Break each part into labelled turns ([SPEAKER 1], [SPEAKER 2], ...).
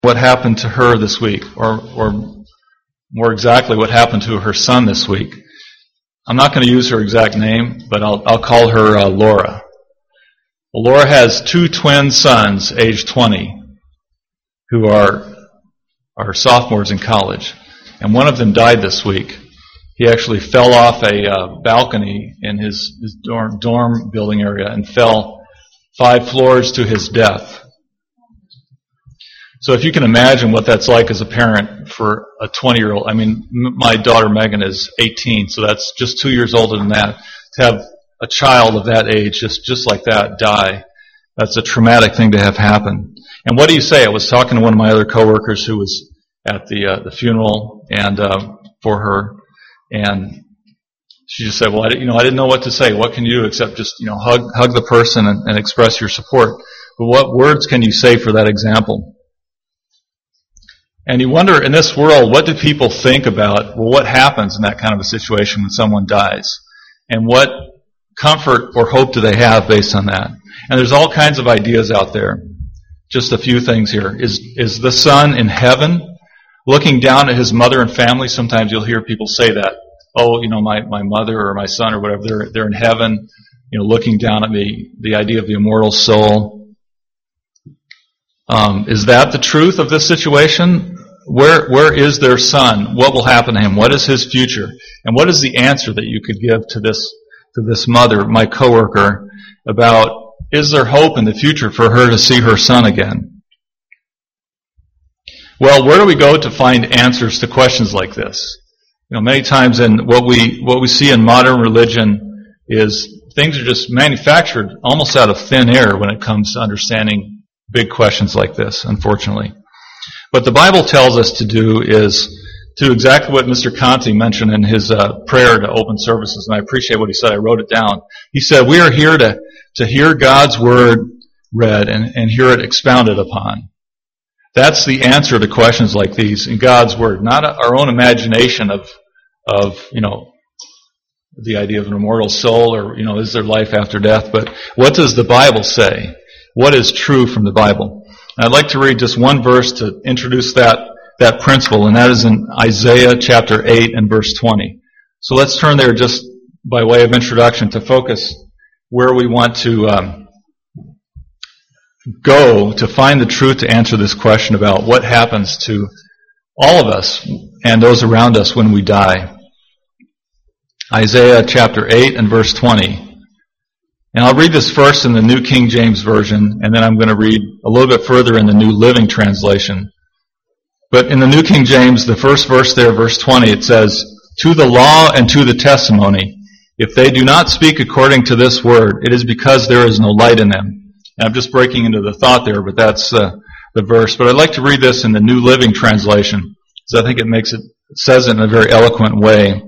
[SPEAKER 1] what happened to her this week, or more exactly, what happened to her son this week. I'm not going to use her exact name, but I'll call her Laura. Well, Laura has 2 twin sons, aged 20, who are sophomores in college, and one of them died this week. He actually fell off a balcony in his dorm building area and fell 5 floors to his death. So if you can imagine what that's like as a parent for a 20-year-old, I mean, my daughter Megan is 18, so that's just 2 years older than that. To have a child of that age just like that die, that's a traumatic thing to have happen. And what do you say? I was talking to one of my other coworkers who was at the funeral and for her, and she just said, "Well, I didn't know what to say. What can you do except just hug the person and express your support? But what words can you say for that example?" And you wonder, in this world, what do people think about, well, what happens in that kind of a situation when someone dies? And what comfort or hope do they have based on that? And there's all kinds of ideas out there. Just a few things here. Is the son in heaven looking down at his mother and family? Sometimes you'll hear people say that. Oh, my mother or my son or whatever, they're in heaven, looking down at me. The idea of the immortal soul. Is that the truth of this situation? Where is their son? What will happen to him? What is his future? And what is the answer that you could give to this mother, my coworker, about is there hope in the future for her to see her son again? Well, where do we go to find answers to questions like this? Many times in what we see in modern religion is things are just manufactured almost out of thin air when it comes to understanding big questions like this, unfortunately. What the Bible tells us to do is to do exactly what Mr. Conti mentioned in his prayer to open services, and I appreciate what he said. I wrote it down. He said, we are here to hear God's Word read and hear it expounded upon. That's the answer to questions like these in God's Word, not our own imagination of the idea of an immortal soul or, is there life after death, but what does the Bible say? What is true from the Bible? And I'd like to read just one verse to introduce that principle, and that is in Isaiah chapter 8 and verse 20. So let's turn there just by way of introduction to focus where we want to go to find the truth to answer this question about what happens to all of us and those around us when we die. Isaiah chapter 8 and verse 20. And I'll read this first in the New King James Version, and then I'm going to read a little bit further in the New Living Translation. But in the New King James, the first verse there, verse 20, it says, "To the law and to the testimony, if they do not speak according to this word, it is because there is no light in them." And I'm just breaking into the thought there, but that's the verse. But I'd like to read this in the New Living Translation, because I think it says it in a very eloquent way.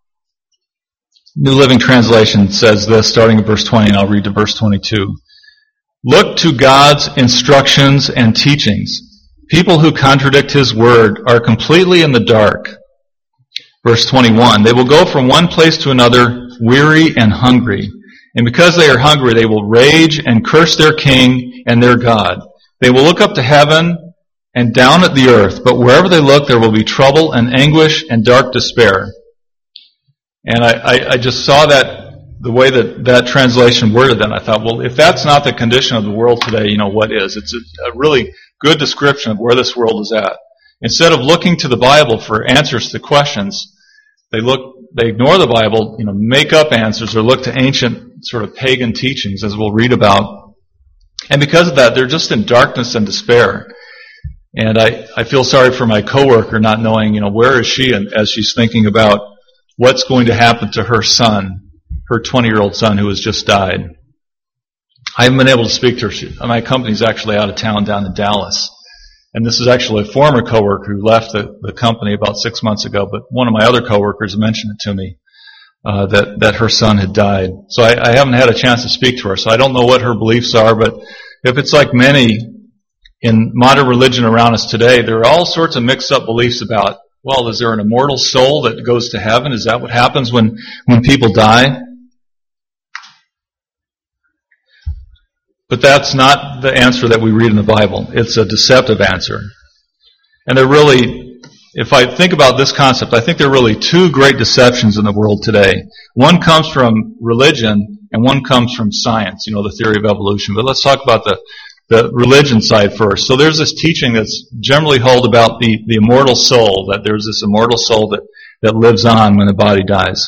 [SPEAKER 1] New Living Translation says this, starting at verse 20, and I'll read to verse 22. "Look to God's instructions and teachings. People who contradict His word are completely in the dark." Verse 21, "They will go from one place to another, weary and hungry. And because they are hungry, they will rage and curse their king and their God. They will look up to heaven and down at the earth, but wherever they look, there will be trouble and anguish and dark despair." And I just saw that, the way that translation worded that, and I thought, well, if that's not the condition of the world today, what is? It's a really good description of where this world is at. Instead of looking to the Bible for answers to questions, they ignore the Bible, make up answers, or look to ancient sort of pagan teachings, as we'll read about. And because of that, they're just in darkness and despair. And I feel sorry for my coworker not knowing, where is she as she's thinking about what's going to happen to her son, her 20-year-old son who has just died. I haven't been able to speak to her. My company's actually out of town down in Dallas. And this is actually a former coworker who left the company about 6 months ago, but one of my other coworkers mentioned it to me, that her son had died. So I haven't had a chance to speak to her, so I don't know what her beliefs are, but if it's like many in modern religion around us today, there are all sorts of mixed up beliefs about, well, is there an immortal soul that goes to heaven? Is that what happens when people die? But that's not the answer that we read in the Bible. It's a deceptive answer. And they're really, if I think about this concept, I think there are really two great deceptions in the world today. One comes from religion, and one comes from science, the theory of evolution. But let's talk about the religion side first. So there's this teaching that's generally held about the immortal soul, that there's this immortal soul that lives on when the body dies.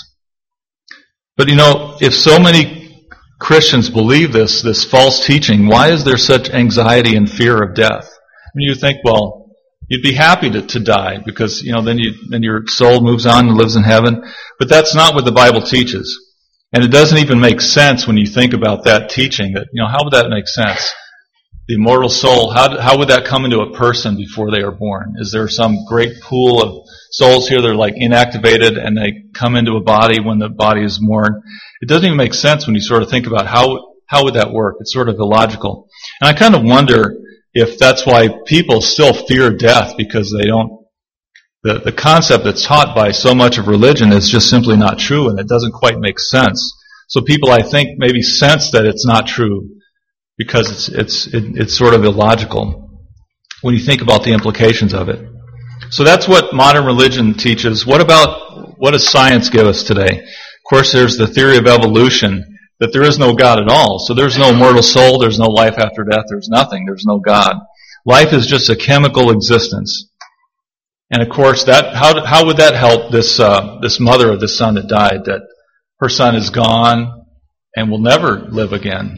[SPEAKER 1] But if so many Christians believe this false teaching, why is there such anxiety and fear of death? I mean, you think, well, you'd be happy to die because, then your soul moves on and lives in heaven. But that's not what the Bible teaches. And it doesn't even make sense when you think about that teaching. That, how would that make sense? The immortal soul, how would that come into a person before they are born? Is there some great pool of souls here that are like inactivated and they come into a body when the body is born? It doesn't even make sense when you sort of think about how would that work. It's sort of illogical. And I kind of wonder if that's why people still fear death, because they don't, the concept that's taught by so much of religion is just simply not true, and it doesn't quite make sense. So people, I think, maybe sense that it's not true because it's sort of illogical when you think about the implications of it. So that's what modern religion teaches. What does science give us today? Of course, there's the theory of evolution, that there is no God at all. So there's no immortal soul, there's no life after death, there's nothing, there's no God. Life is just a chemical existence. And of course, how would that help this mother of this son that died, that her son is gone and will never live again?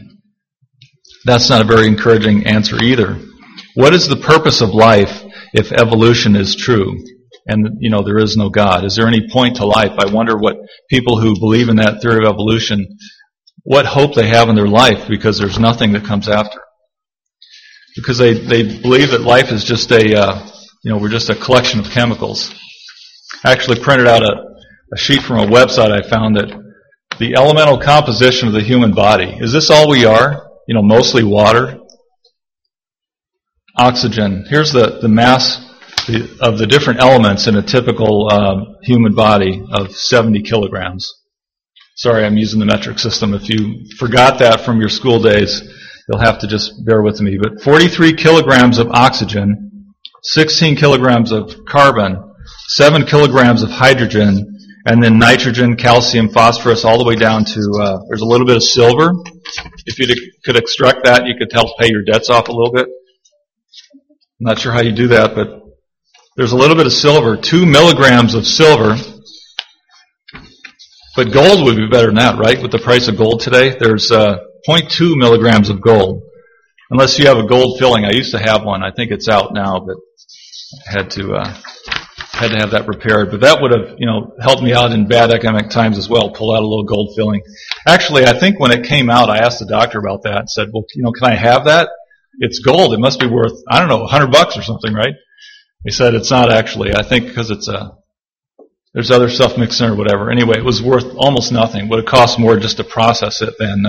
[SPEAKER 1] That's not a very encouraging answer either. What is the purpose of life if evolution is true and, there is no God? Is there any point to life? I wonder what people who believe in that theory of evolution, what hope they have in their life, because there's nothing that comes after. Because they believe that life is just we're just a collection of chemicals. I actually printed out a sheet from a website I found that the elemental composition of the human body, is this all we are? Mostly water, oxygen. Here's the mass of the different elements in a typical human body of 70 kilograms. Sorry, I'm using the metric system. If you forgot that from your school days, you'll have to just bear with me. But 43 kilograms of oxygen, 16 kilograms of carbon, 7 kilograms of hydrogen, and then nitrogen, calcium, phosphorus, all the way down to, there's a little bit of silver. If you could extract that, you could help pay your debts off a little bit. I'm not sure how you do that, but there's a little bit of silver, 2 milligrams of silver. But gold would be better than that, right? With the price of gold today, there's 0.2 milligrams of gold. Unless you have a gold filling. I used to have one. I think it's out now, but I had to have that repaired. But that would have, helped me out in bad economic times as well, pull out a little gold filling. Actually, I think when it came out, I asked the doctor about that and said, well, can I have that? It's gold. It must be worth, I don't know, $100 or something, right? He said it's not actually. I think because there's other stuff mixed in or whatever. Anyway, it was worth almost nothing. It would have cost more just to process it than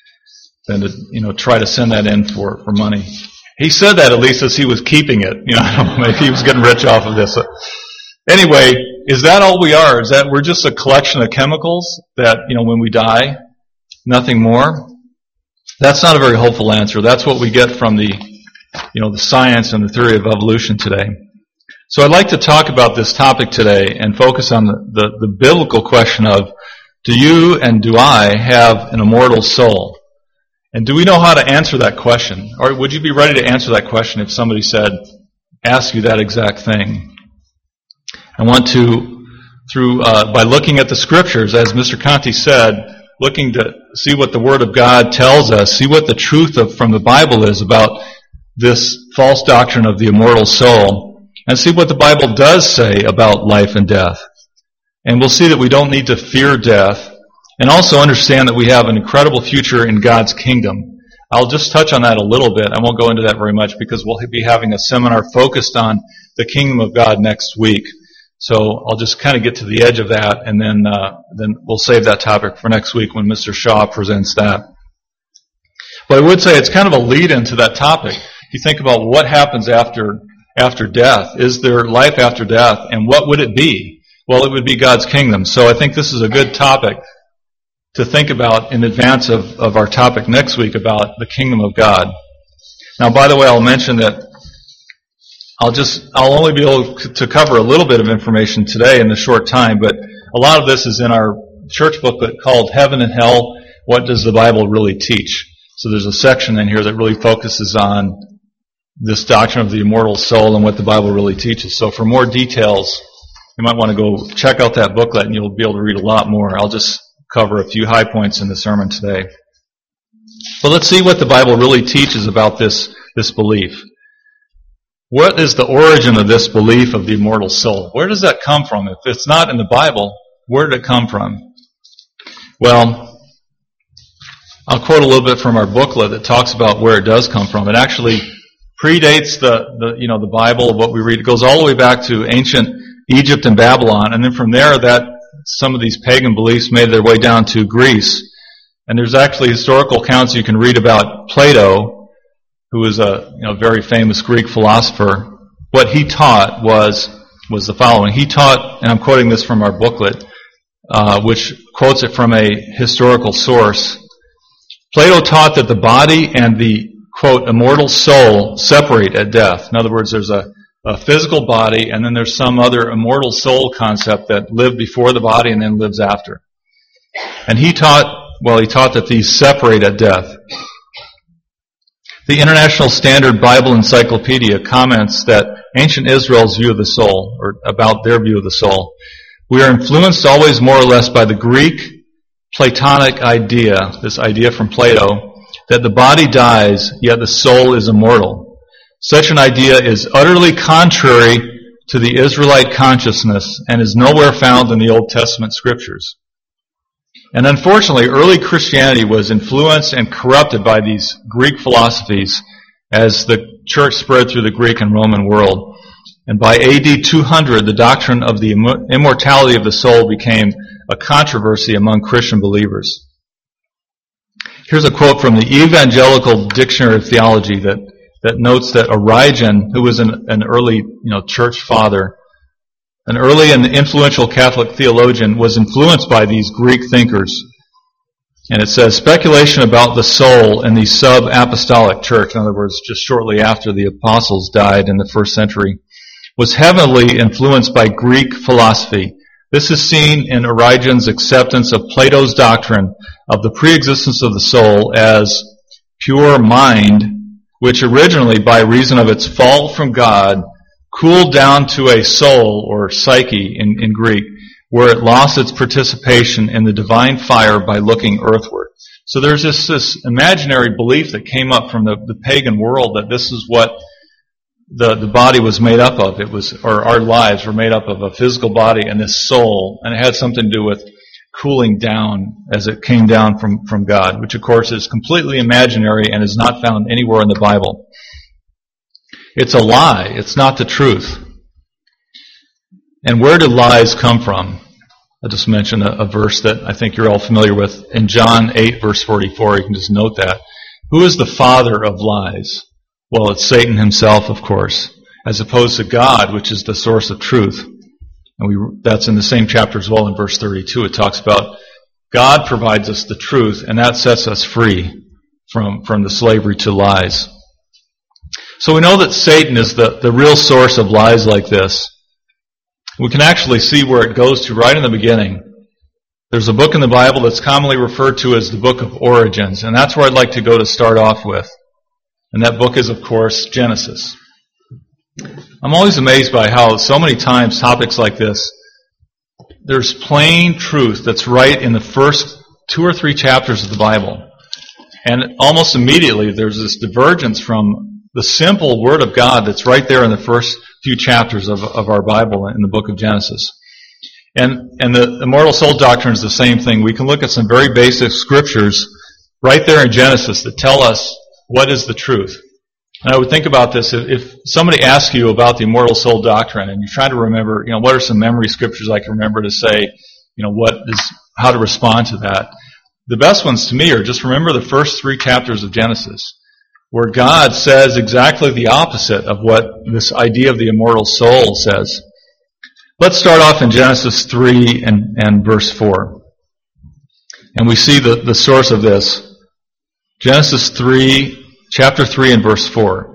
[SPEAKER 1] to try to send that in for money. He said that at least as he was keeping it. I don't know, maybe he was getting rich off of this. Anyway, is that all we are? Is that we're just a collection of chemicals that, when we die, nothing more? That's not a very hopeful answer. That's what we get from the science and the theory of evolution today. So I'd like to talk about this topic today and focus on the biblical question of, do you and do I have an immortal soul? And do we know how to answer that question? Or would you be ready to answer that question if somebody ask you that exact thing? I want to, by looking at the scriptures, as Mr. Conti said, looking to see what the Word of God tells us, see what the truth from the Bible is about this false doctrine of the immortal soul, and see what the Bible does say about life and death. And we'll see that we don't need to fear death, and also understand that we have an incredible future in God's kingdom. I'll just touch on that a little bit. I won't go into that very much because we'll be having a seminar focused on the kingdom of God next week. So I'll just kind of get to the edge of that, and then we'll save that topic for next week when Mr. Shaw presents that. But I would say it's kind of a lead-in to that topic. You think about what happens after death. Is there life after death? And what would it be? Well, it would be God's kingdom. So I think this is a good topic to think about in advance of our topic next week about the kingdom of God. Now, by the way, I'll mention that I'll only be able to cover a little bit of information today in the short time, but a lot of this is in our church booklet called Heaven and Hell, What Does the Bible Really Teach? So there's a section in here that really focuses on this doctrine of the immortal soul and what the Bible really teaches. So for more details, you might want to go check out that booklet and you'll be able to read a lot more. I'll just cover a few high points in the sermon today. But let's see what the Bible really teaches about this belief. What is the origin of this belief of the immortal soul? Where does that come from? If it's not in the Bible, where did it come from? Well, I'll quote a little bit from our booklet that talks about where it does come from. It actually predates the Bible, what we read. It goes all the way back to ancient Egypt and Babylon, and then from there, that some of these pagan beliefs made their way down to Greece. And there's actually historical accounts you can read about Plato, who was a very famous Greek philosopher. What he taught was the following. He taught, and I'm quoting this from our booklet, which quotes it from a historical source. Plato taught that the body and the, quote, immortal soul separate at death. In other words, there's a physical body and then there's some other immortal soul concept that lived before the body and then lives after. And he taught that these separate at death. The International Standard Bible Encyclopedia comments that ancient Israel's view of the soul, or about their view of the soul, we are influenced always more or less by the Greek Platonic idea, this idea from Plato, that the body dies, yet the soul is immortal. Such an idea is utterly contrary to the Israelite consciousness and is nowhere found in the Old Testament scriptures. And unfortunately, early Christianity was influenced and corrupted by these Greek philosophies as the church spread through the Greek and Roman world. And by AD 200, the doctrine of the immortality of the soul became a controversy among Christian believers. Here's a quote from the Evangelical Dictionary of Theology that notes that Origen, who was an early church father, an early and influential Catholic theologian, was influenced by these Greek thinkers. And it says, speculation about the soul in the sub-apostolic church, in other words, just shortly after the apostles died in the first century, was heavily influenced by Greek philosophy. This is seen in Origen's acceptance of Plato's doctrine of the preexistence of the soul as pure mind, which originally, by reason of its fall from God, cooled down to a soul, or psyche in Greek, where it lost its participation in the divine fire by looking earthward. So there's this imaginary belief that came up from the pagan world that this is what the body was made up of. Or our lives were made up of a physical body and this soul, and it had something to do with cooling down as it came down from God, which of course is completely imaginary and is not found anywhere in the Bible. It's a lie. It's not the truth. And where do lies come from? I'll just mention a verse that I think you're all familiar with. In John 8, verse 44, you can just note that. Who is the father of lies? Well, it's Satan himself, of course, as opposed to God, which is the source of truth. And that's in the same chapter as well in verse 32. It talks about God provides us the truth, and that sets us free from the slavery to lies. So we know that Satan is the real source of lies like this. We can actually see where it goes to right in the beginning. There's a book in the Bible that's commonly referred to as the book of origins, and that's where I'd like to go to start off with. And that book is, of course, Genesis. I'm always amazed by how so many times topics like this, there's plain truth that's right in the first 2 or 3 chapters of the Bible. And almost immediately there's this divergence from the simple Word of God that's right there in the first few chapters of our Bible in the book of Genesis. And the immortal soul doctrine is the same thing. We can look at some very basic scriptures right there in Genesis that tell us what is the truth. And I would think about this, if somebody asks you about the immortal soul doctrine and you try to remember, what are some memory scriptures I can remember to say, how to respond to that. The best ones to me are just remember the first 3 chapters of Genesis, where God says exactly the opposite of what this idea of the immortal soul says. Let's start off in Genesis 3 and verse 4. And we see the source of this. Genesis 3, chapter 3 and verse 4.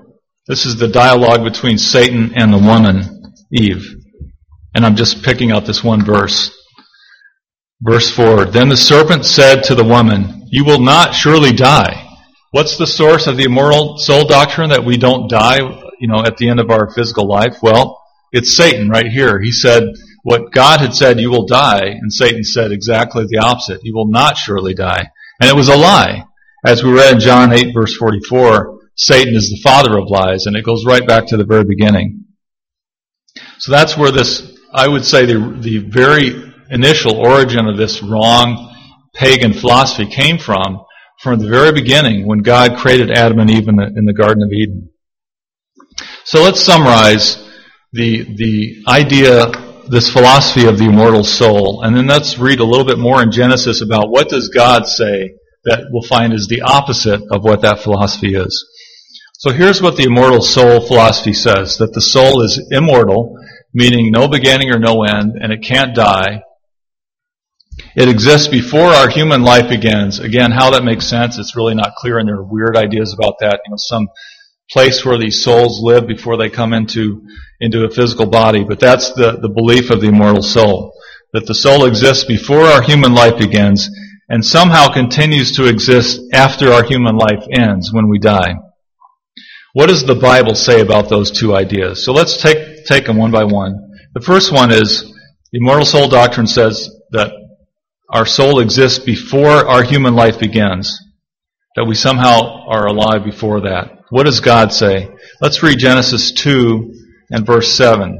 [SPEAKER 1] This is the dialogue between Satan and the woman, Eve. And I'm just picking out this one verse. Verse 4, Then the serpent said to the woman, You will not surely die. What's the source of the immortal soul doctrine that we don't die, at the end of our physical life? Well, it's Satan right here. He said what God had said, you will die, and Satan said exactly the opposite. You will not surely die. And it was a lie. As we read in John 8, verse 44, Satan is the father of lies, and it goes right back to the very beginning. So that's where I would say the very initial origin of this wrong pagan philosophy came from the very beginning when God created Adam and Eve in the Garden of Eden. So let's summarize the idea, this philosophy of the immortal soul, and then let's read a little bit more in Genesis about what does God say that we'll find is the opposite of what that philosophy is. So here's what the immortal soul philosophy says, that the soul is immortal, meaning no beginning or no end, and it can't die. It exists before our human life begins. Again, how that makes sense, it's really not clear, and there are weird ideas about that. Some place where these souls live before they come into a physical body. But that's the belief of the immortal soul, that the soul exists before our human life begins and somehow continues to exist after our human life ends when we die. What does the Bible say about those two ideas? So let's take them one by one. The first one is the immortal soul doctrine says that our soul exists before our human life begins, that we somehow are alive before that. What does God say? Let's read Genesis 2 and verse 7.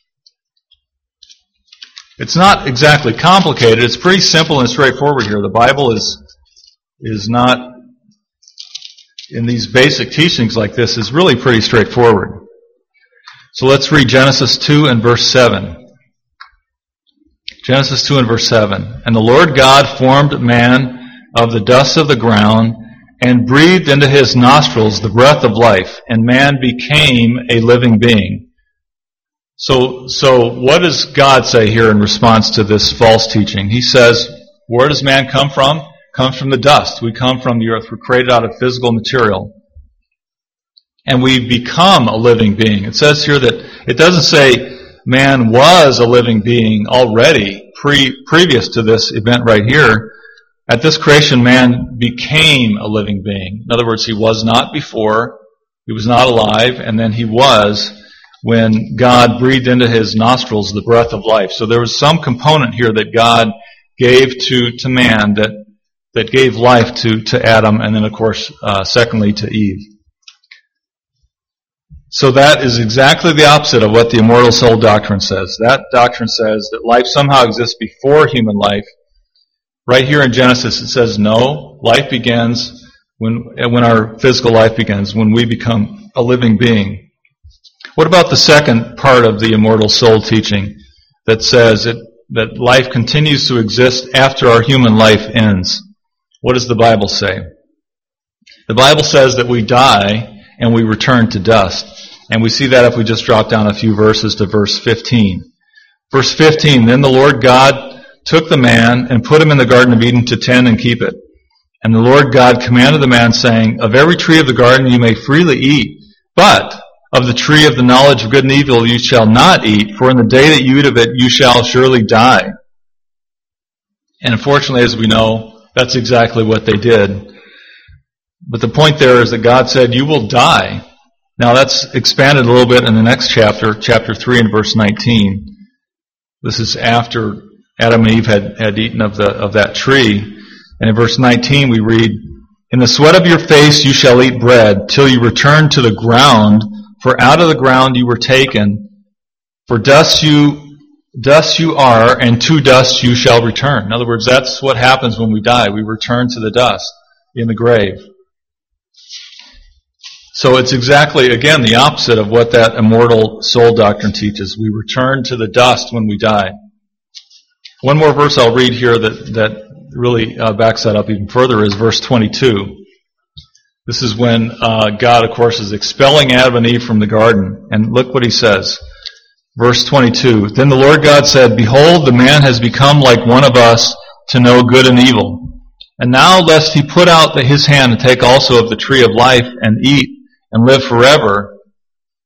[SPEAKER 1] It's not exactly complicated. It's pretty simple and straightforward here. The Bible is not, in these basic teachings like this, is really pretty straightforward. So let's read Genesis 2 and verse 7. Genesis 2 and verse 7. And the Lord God formed man of the dust of the ground and breathed into his nostrils the breath of life, and man became a living being. So what does God say here in response to this false teaching? He says, where does man come from? Comes from the dust. We come from the earth. We're created out of physical material. And we become a living being. It says here that it doesn't say man was a living being already previous to this event right here. At this creation, man became a living being. In other words, he was not before, he was not alive, and then he was when God breathed into his nostrils the breath of life. So there was some component here that God gave to man that gave life to Adam, and then of course, secondly to Eve. So that is exactly the opposite of what the immortal soul doctrine says. That doctrine says that life somehow exists before human life. Right here in Genesis it says no, life begins when our physical life begins, when we become a living being. What about the second part of the immortal soul teaching that says that life continues to exist after our human life ends? What does the Bible say? The Bible says that we die and we return to dust. And we see that if we just drop down a few verses to verse 15. Verse 15, Then the Lord God took the man and put him in the Garden of Eden to tend and keep it. And the Lord God commanded the man, saying, Of every tree of the garden you may freely eat, but of the tree of the knowledge of good and evil you shall not eat, for in the day that you eat of it you shall surely die. And unfortunately, as we know, that's exactly what they did. But the point there is that God said, you will die. Now that's expanded a little bit in the next chapter, chapter 3 and verse 19. This is after Adam and Eve had eaten of that tree. And in verse 19 we read, In the sweat of your face you shall eat bread, till you return to the ground, for out of the ground you were taken. For dust you are, and to dust you shall return. In other words, that's what happens when we die. We return to the dust in the grave. So it's exactly, again, the opposite of what that immortal soul doctrine teaches. We return to the dust when we die. One more verse I'll read here that really backs that up even further is verse 22. This is when God, of course, is expelling Adam and Eve from the garden. And look what he says. Verse 22, Then the Lord God said, Behold, the man has become like one of us to know good and evil. And now lest he put out his hand and take also of the tree of life and eat and live forever.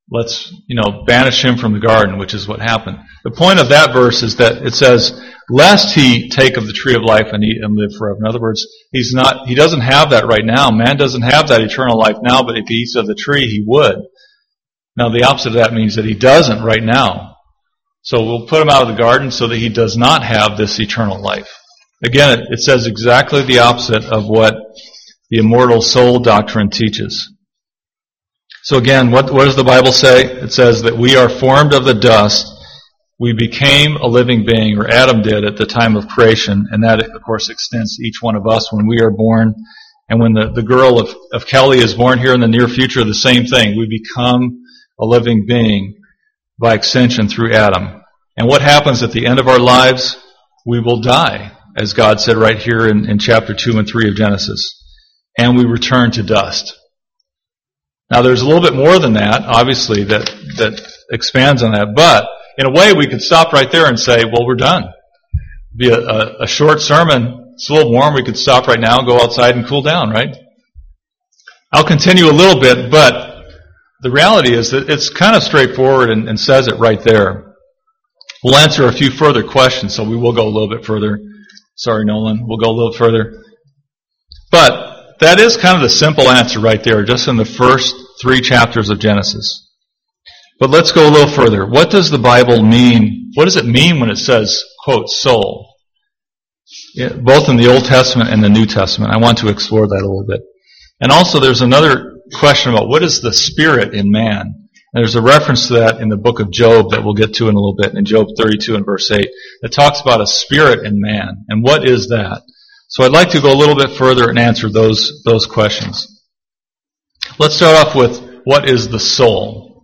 [SPEAKER 1] let's banish him from the garden, which is what happened. The point of that verse is that it says, lest he take of the tree of life and eat and live forever. In other words, he doesn't have that right now. Man doesn't have that eternal life now, but if he eats of the tree, he would. Now, the opposite of that means that he doesn't right now. So we'll put him out of the garden so that he does not have this eternal life. Again, it says exactly the opposite of what the immortal soul doctrine teaches. So again, what does the Bible say? It says that we are formed of the dust. We became a living being, or Adam did at the time of creation, and that, of course, extends to each one of us when we are born. And when the girl of Kelly is born here in the near future, the same thing. We become a living being by extension through Adam. And what happens at the end of our lives? We will die, as God said right here in chapter 2 and 3 of Genesis. And we return to dust. Now, there's a little bit more than that, obviously, that expands on that. But in a way, we could stop right there and say, well, we're done. Be a short sermon. It's a little warm. We could stop right now and go outside and cool down, right? I'll continue a little bit, but the reality is that it's kind of straightforward and says it right there. We'll answer a few further questions, so we will go a little bit further. Sorry, Nolan. We'll go a little further. But that is kind of the simple answer right there, just in the first 3 chapters of Genesis. But let's go a little further. What does the Bible mean? What does it mean when it says, quote, soul? Both in the Old Testament and the New Testament. I want to explore that a little bit. And also there's another question about what is the spirit in man? And there's a reference to that in the book of Job that we'll get to in a little bit, in Job 32 and verse 8. It talks about a spirit in man. And what is that? So I'd like to go a little bit further and answer those questions. Let's start off with, what is the soul?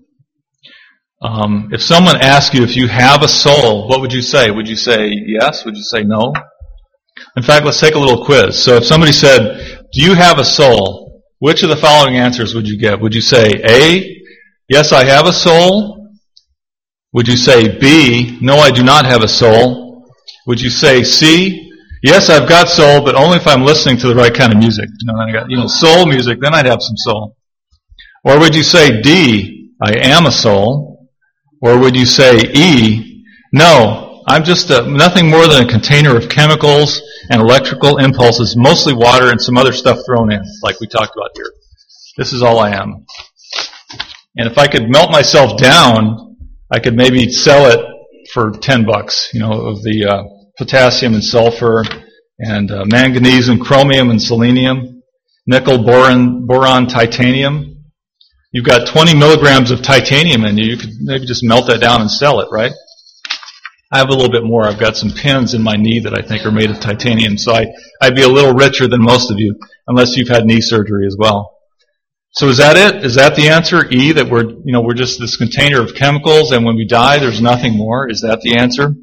[SPEAKER 1] If someone asks you if you have a soul, what would you say? Would you say yes? Would you say no? In fact, let's take a little quiz. So if somebody said, do you have a soul? Which of the following answers would you give? Would you say A, yes, I have a soul? Would you say B, no, I do not have a soul? Would you say C, yes, I've got soul, but only if I'm listening to the right kind of music. I got, soul music, then I'd have some soul. Or would you say D, I am a soul? Or would you say E, no, I'm just nothing more than a container of chemicals and electrical impulses, mostly water and some other stuff thrown in, like we talked about here. This is all I am. And if I could melt myself down, I could maybe sell it for $10, of the potassium and sulfur, and manganese and chromium and selenium, nickel, boron, titanium. You've got 20 milligrams of titanium in you. You could maybe just melt that down and sell it, right? I have a little bit more. I've got some pins in my knee that I think are made of titanium, so I'd be a little richer than most of you, unless you've had knee surgery as well. So is that it? Is that the answer? E, that we're just this container of chemicals, and when we die, there's nothing more? Is that the answer?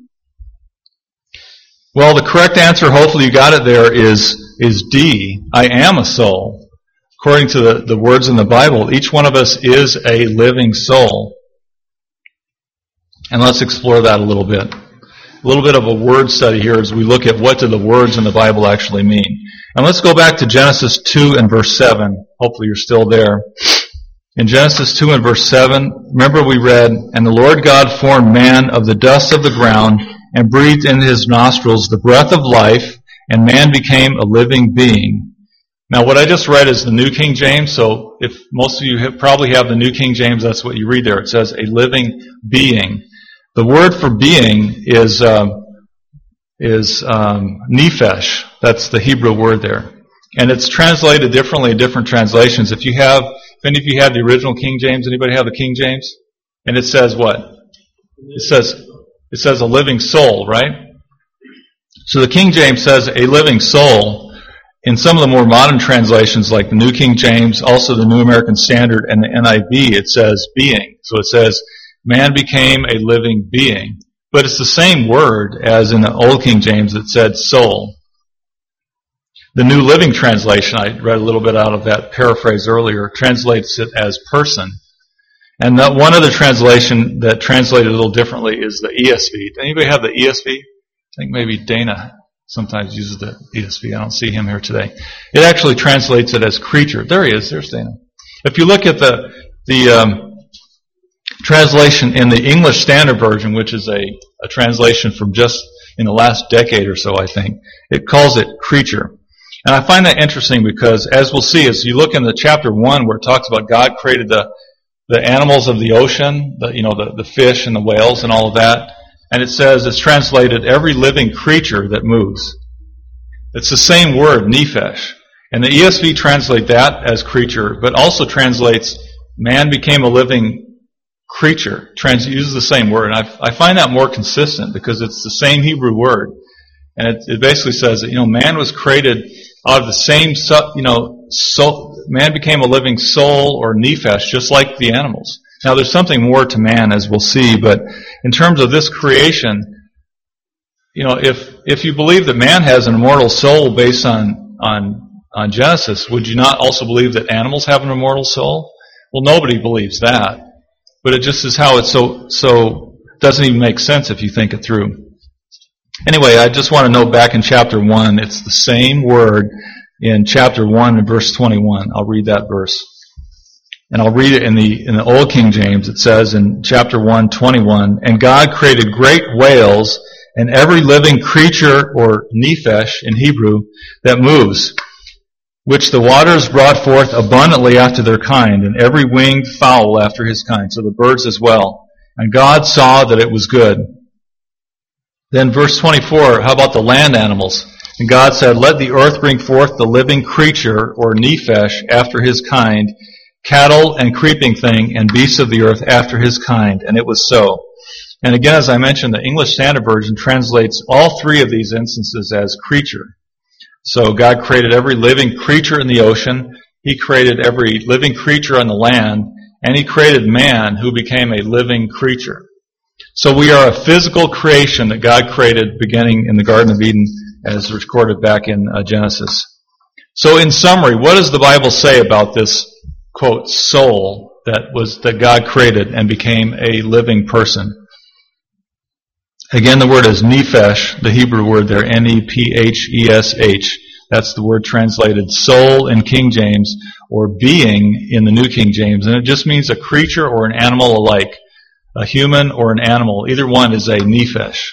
[SPEAKER 1] Well, the correct answer, hopefully you got it there, is D. I am a soul. According to the words in the Bible, each one of us is a living soul. And let's explore that a little bit. A little bit of a word study here as we look at what do the words in the Bible actually mean. And let's go back to Genesis 2 and verse 7. Hopefully you're still there. In Genesis 2 and verse 7, remember we read, and the Lord God formed man of the dust of the ground and breathed in his nostrils the breath of life, and man became a living being. Now what I just read is the New King James, so if most of you probably have the New King James, that's what you read there. It says a living being. The word for being is nephesh. That's the Hebrew word there. And it's translated differently in different translations. If any of you have the original King James, anybody have the King James? And it says what? It says a living soul, right? So the King James says a living soul. In some of the more modern translations, like the New King James, also the New American Standard, and the NIV, it says being. So it says, man became a living being. But it's the same word as in the Old King James that said soul. The New Living Translation, I read a little bit out of that paraphrase earlier, translates it as person. And that one other translation that translated a little differently is the ESV. Does anybody have the ESV? I think maybe Dana sometimes uses the ESV. I don't see him here today. It actually translates it as creature. There he is. There's Dana. If you look at the translation in the English Standard Version, which is a translation from just in the last decade or so, I think, it calls it creature. And I find that interesting because, as we'll see, as you look in the chapter 1 where it talks about God created the animals of the ocean, the fish and the whales and all of that, and it says, it's translated, every living creature that moves. It's the same word, nephesh. And the ESV translate that as creature, but also translates man became a living creature. Uses the same word. And I find that more consistent because it's the same Hebrew word. And it basically says that, man was created out of the same, soul. Man became a living soul or nephesh, just like the animals. Now there's something more to man, as we'll see, but in terms of this creation, if you believe that man has an immortal soul based on Genesis, would you not also believe that animals have an immortal soul? Well, nobody believes that. But it just is how it's so doesn't even make sense if you think it through. Anyway, I just want to note back in chapter 1, it's the same word in chapter 1 and verse 21. I'll read that verse. And I'll read it in the Old King James. It says in chapter 1:21, and God created great whales and every living creature, or nephesh in Hebrew, that moves, which the waters brought forth abundantly after their kind, and every winged fowl after his kind, so the birds as well. And God saw that it was good. Then verse 24, how about the land animals? And God said, let the earth bring forth the living creature, or nephesh, after his kind, cattle and creeping thing, and beasts of the earth after his kind. And it was so. And again, as I mentioned, the English Standard Version translates all three of these instances as creature. So God created every living creature in the ocean, He created every living creature on the land, and He created man, who became a living creature. So we are a physical creation that God created beginning in the Garden of Eden, as recorded back in Genesis. So in summary, what does the Bible say about this, quote, soul that God created and became a living person? Again, the word is nephesh, the Hebrew word there, N-E-P-H-E-S-H. That's the word translated soul in King James, or being in the New King James. And it just means a creature or an animal alike. A human or an animal. Either one is a nephesh.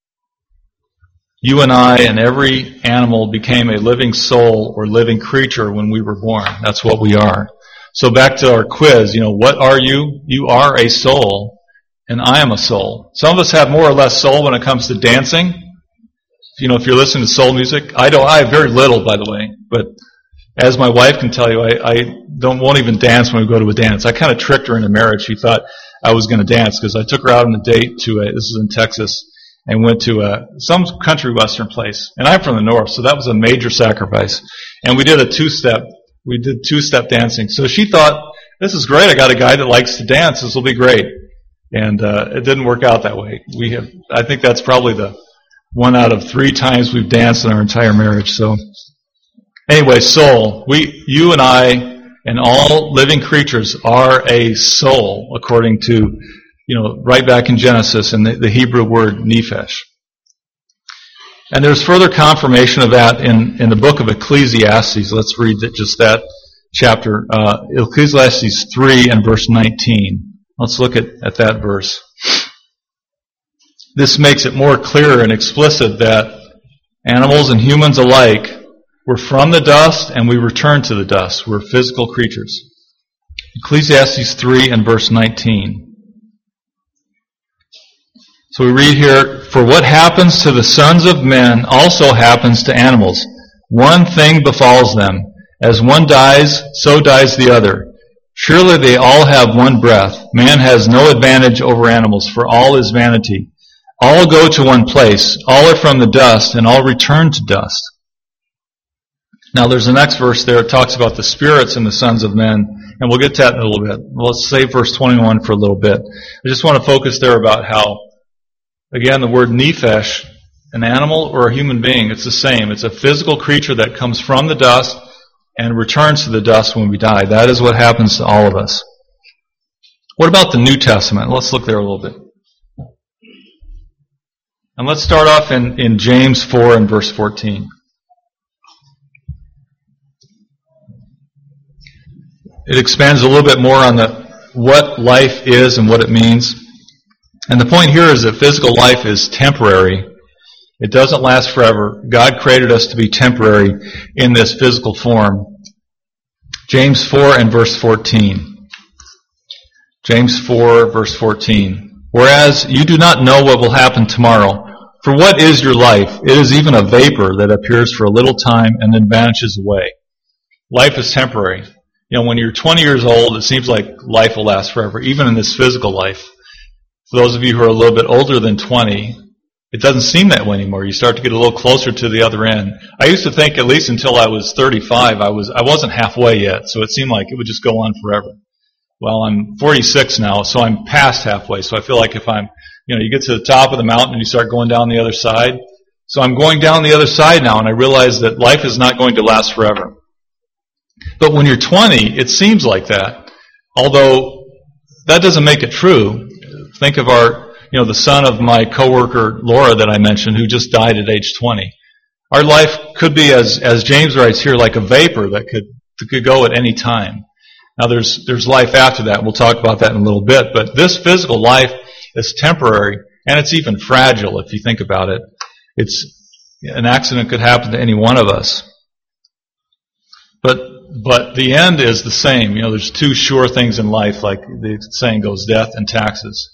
[SPEAKER 1] You and I and every animal became a living soul or living creature when we were born. That's what we are. So back to our quiz, what are you? You are a soul. And I am a soul. Some of us have more or less soul when it comes to dancing. If you're listening to soul music, I have very little, by the way. But as my wife can tell you, I won't even dance when we go to a dance. I kind of tricked her into marriage. She thought I was going to dance because I took her out on a date this is in Texas, and went to some country western place. And I'm from the north, so that was a major sacrifice. And we did a two-step. We did two-step dancing. So she thought, this is great. I got a guy that likes to dance. This will be great. And it didn't work out that way. I think that's probably the 1 out of 3 times we've danced in our entire marriage. So anyway, soul. You and I and all living creatures are a soul, according to, right back in Genesis in the Hebrew word nephesh. And there's further confirmation of that in the book of Ecclesiastes. Let's read just that chapter. Ecclesiastes 3 and verse 19. Let's look at that verse. This makes it more clear and explicit that animals and humans alike, we're from the dust and we return to the dust. We're physical creatures. Ecclesiastes 3 and verse 19. So we read here, for what happens to the sons of men also happens to animals. One thing befalls them. As one dies, so dies the other. Surely they all have one breath. Man has no advantage over animals, for all is vanity. All go to one place. All are from the dust, and all return to dust. Now there's the next verse there. It talks about the spirits and the sons of men, and we'll get to that in a little bit. Let's save verse 21 for a little bit. I just want to focus there about how, again, the word nephesh, an animal or a human being, it's the same. It's a physical creature that comes from the dust and returns to the dust when we die. That is what happens to all of us. What about the New Testament? Let's look there a little bit. And let's start off in James 4 and verse 14. It expands a little bit more on what life is and what it means. And the point here is that physical life is temporary. It doesn't last forever. God created us to be temporary in this physical form. James 4 and verse 14. James 4, verse 14. Whereas you do not know what will happen tomorrow. For what is your life? It is even a vapor that appears for a little time and then vanishes away. Life is temporary. When you're 20 years old, it seems like life will last forever, even in this physical life. For those of you who are a little bit older than 20, it doesn't seem that way anymore. You start to get a little closer to the other end. I used to think, at least until I was 35, I wasn't halfway yet, so it seemed like it would just go on forever. Well, I'm 46 now, so I'm past halfway. So I feel like if you get to the top of the mountain and you start going down the other side. So I'm going down the other side now, and I realize that life is not going to last forever. But when you're 20, it seems like that. Although that doesn't make it true. Think of the son of my coworker Laura that I mentioned, who just died at age 20. Our life could be, as James writes here, like a vapor that could go at any time. Now there's life after that. We'll talk about that in a little bit. But this physical life is temporary, and it's even fragile if you think about it. An accident could happen to any one of us. But the end is the same. There's two sure things in life, like the saying goes, death and taxes.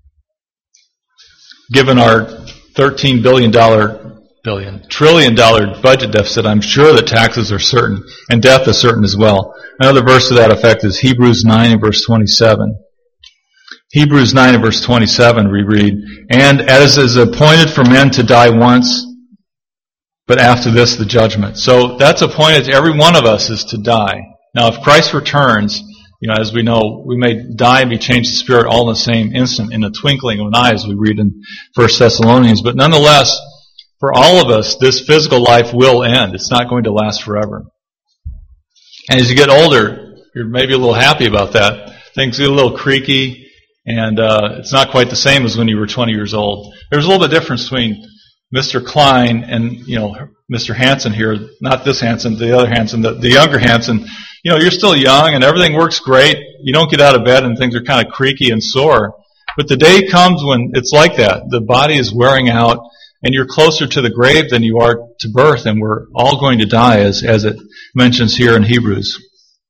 [SPEAKER 1] Given our $13 trillion budget deficit, I'm sure that taxes are certain, and death is certain as well. Another verse to that effect is Hebrews 9 and verse 27. Hebrews 9 and verse 27 we read, and as is appointed for men to die once, but after this the judgment. So that's appointed to every one of us is to die. Now if Christ returns, as we know, we may die and be changed to spirit all in the same instant, in the twinkling of an eye, as we read in 1 Thessalonians. But nonetheless, for all of us, this physical life will end. It's not going to last forever. And as you get older, you're maybe a little happy about that. Things get a little creaky, and it's not quite the same as when you were 20 years old. There's a little bit of difference between Mr. Klein and, Mr. Hansen here. Not this Hansen, the other Hansen, the younger Hansen. You're still young and everything works great. You don't get out of bed and things are kind of creaky and sore. But the day comes when it's like that. The body is wearing out and you're closer to the grave than you are to birth, and we're all going to die as it mentions here in Hebrews.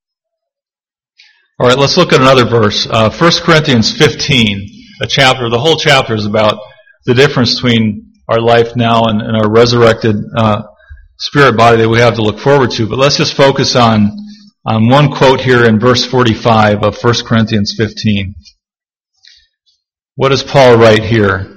[SPEAKER 1] All right, let's look at another verse. 1 Corinthians 15, the whole chapter is about the difference between our life now and our resurrected spirit body that we have to look forward to. But let's just focus on one quote here in verse 45 of 1 Corinthians 15. What does Paul write here?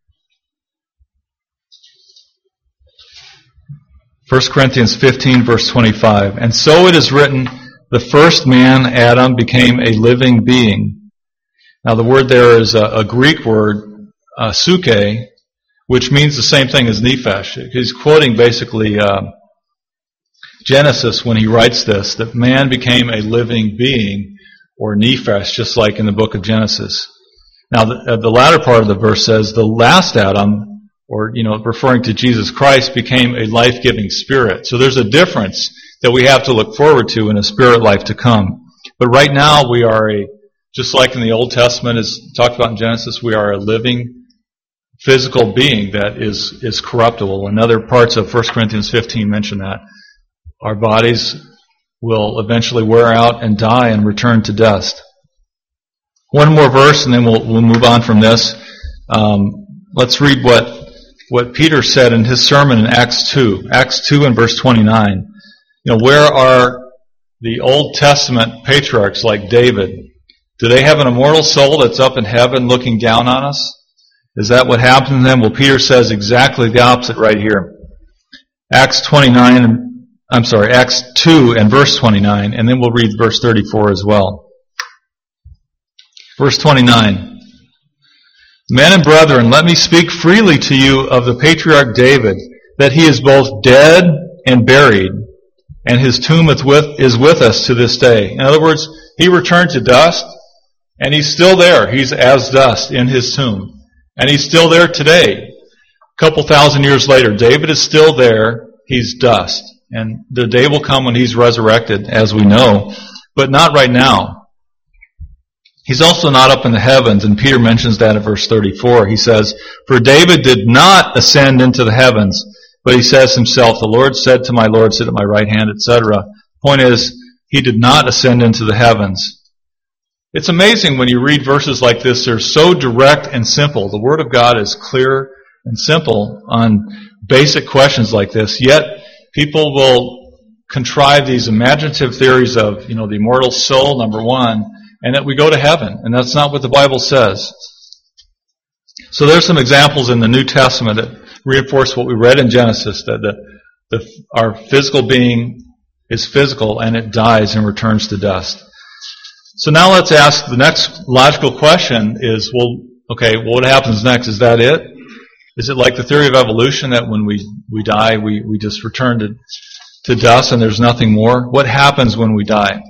[SPEAKER 1] 1 Corinthians 15, verse 25. And so it is written, the first man, Adam, became a living being. Now the word there is a Greek word, suke, which means the same thing as nephesh. He's quoting basically Genesis when he writes this, that man became a living being, or nephesh, just like in the book of Genesis. Now the latter part of the verse says, the last Adam, or referring to Jesus Christ, became a life-giving spirit. So there's a difference that we have to look forward to in a spirit life to come. But right now we are just like in the Old Testament is talked about in Genesis, we are a living physical being that is corruptible. And other parts of 1 Corinthians 15 mention that. Our bodies will eventually wear out and die and return to dust. One more verse and then we'll move on from this. Let's read what Peter said in his sermon in Acts 2. Acts 2 and verse 29. Where are the Old Testament patriarchs like David? Do they have an immortal soul that's up in heaven looking down on us? Is that what happened to them? Well, Peter says exactly the opposite right here. Acts 2 and verse 29, and then we'll read verse 34 as well. Verse 29. Men and brethren, let me speak freely to you of the patriarch David, that he is both dead and buried, and his tomb is with us to this day. In other words, he returned to dust, and he's still there. He's as dust in his tomb. And he's still there today. A couple thousand years later, David is still there. He's dust. And the day will come when he's resurrected, as we know, but not right now. He's also not up in the heavens, and Peter mentions that in verse 34. He says, "For David did not ascend into the heavens, but he says himself, the Lord said to my Lord, sit at my right hand," etc. Point is, he did not ascend into the heavens. It's amazing when you read verses like this. They're so direct and simple. The Word of God is clear and simple on basic questions like this, yet people will contrive these imaginative theories of, the immortal soul, number one, and that we go to heaven, and that's not what the Bible says. So there's some examples in the New Testament that reinforce what we read in Genesis, that our physical being is physical and it dies and returns to dust. So now let's ask the next logical question is, what happens next? Is that it? Is it like the theory of evolution that when we die, we just return to dust and there's nothing more? What happens when we die?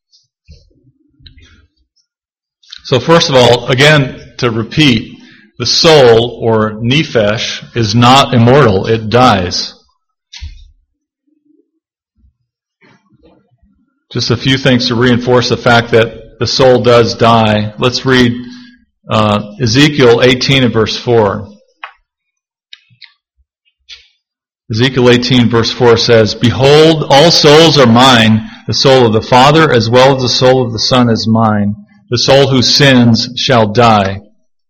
[SPEAKER 1] So first of all, again, to repeat, the soul, or nephesh, is not immortal. It dies. Just a few things to reinforce the fact that the soul does die. Let's read Ezekiel 18 and verse 4. Ezekiel 18 verse 4 says, "Behold, all souls are mine. The soul of the Father as well as the soul of the Son is mine. The soul who sins shall die."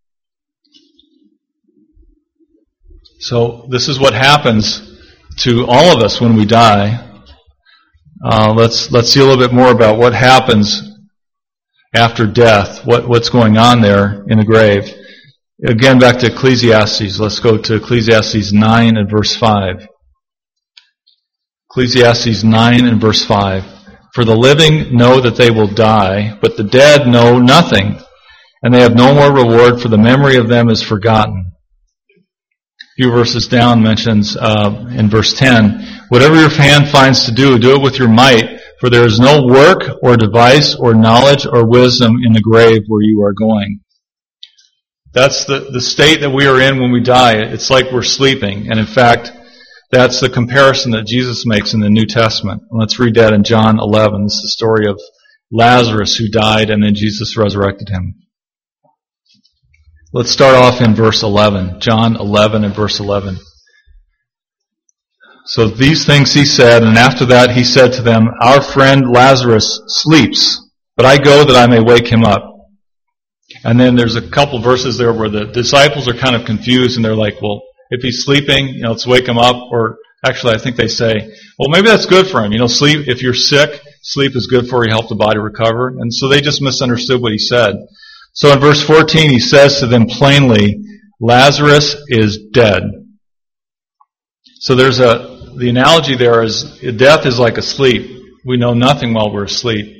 [SPEAKER 1] So this is what happens to all of us when we die. Let's see a little bit more about what happens after death, what's going on there in the grave. Again, back to Ecclesiastes. Let's go to Ecclesiastes 9 and verse 5. Ecclesiastes 9 and verse 5. "For the living know that they will die, but the dead know nothing, and they have no more reward, for the memory of them is forgotten." A few verses down mentions in verse 10, "Whatever your hand finds to do, do it with your might, for there is no work or device or knowledge or wisdom in the grave where you are going." That's the state that we are in when we die. It's like we're sleeping. And in fact, that's the comparison that Jesus makes in the New Testament. And let's read that in John 11. This is the story of Lazarus who died and then Jesus resurrected him. Let's start off in verse 11. John 11 and verse 11. "So these things he said, and after that he said to them, Our friend Lazarus sleeps, but I go that I may wake him up." And then there's a couple verses there where the disciples are kind of confused, and they're like, "Well, if he's sleeping, let's wake him up." Or actually, I think they say, "Well, maybe that's good for him. Sleep, if you're sick, sleep is good for you, help the body recover." And so they just misunderstood what he said. So in verse 14, he says to them plainly, "Lazarus is dead." So there's the analogy there is death is like a sleep. We know nothing while we're asleep.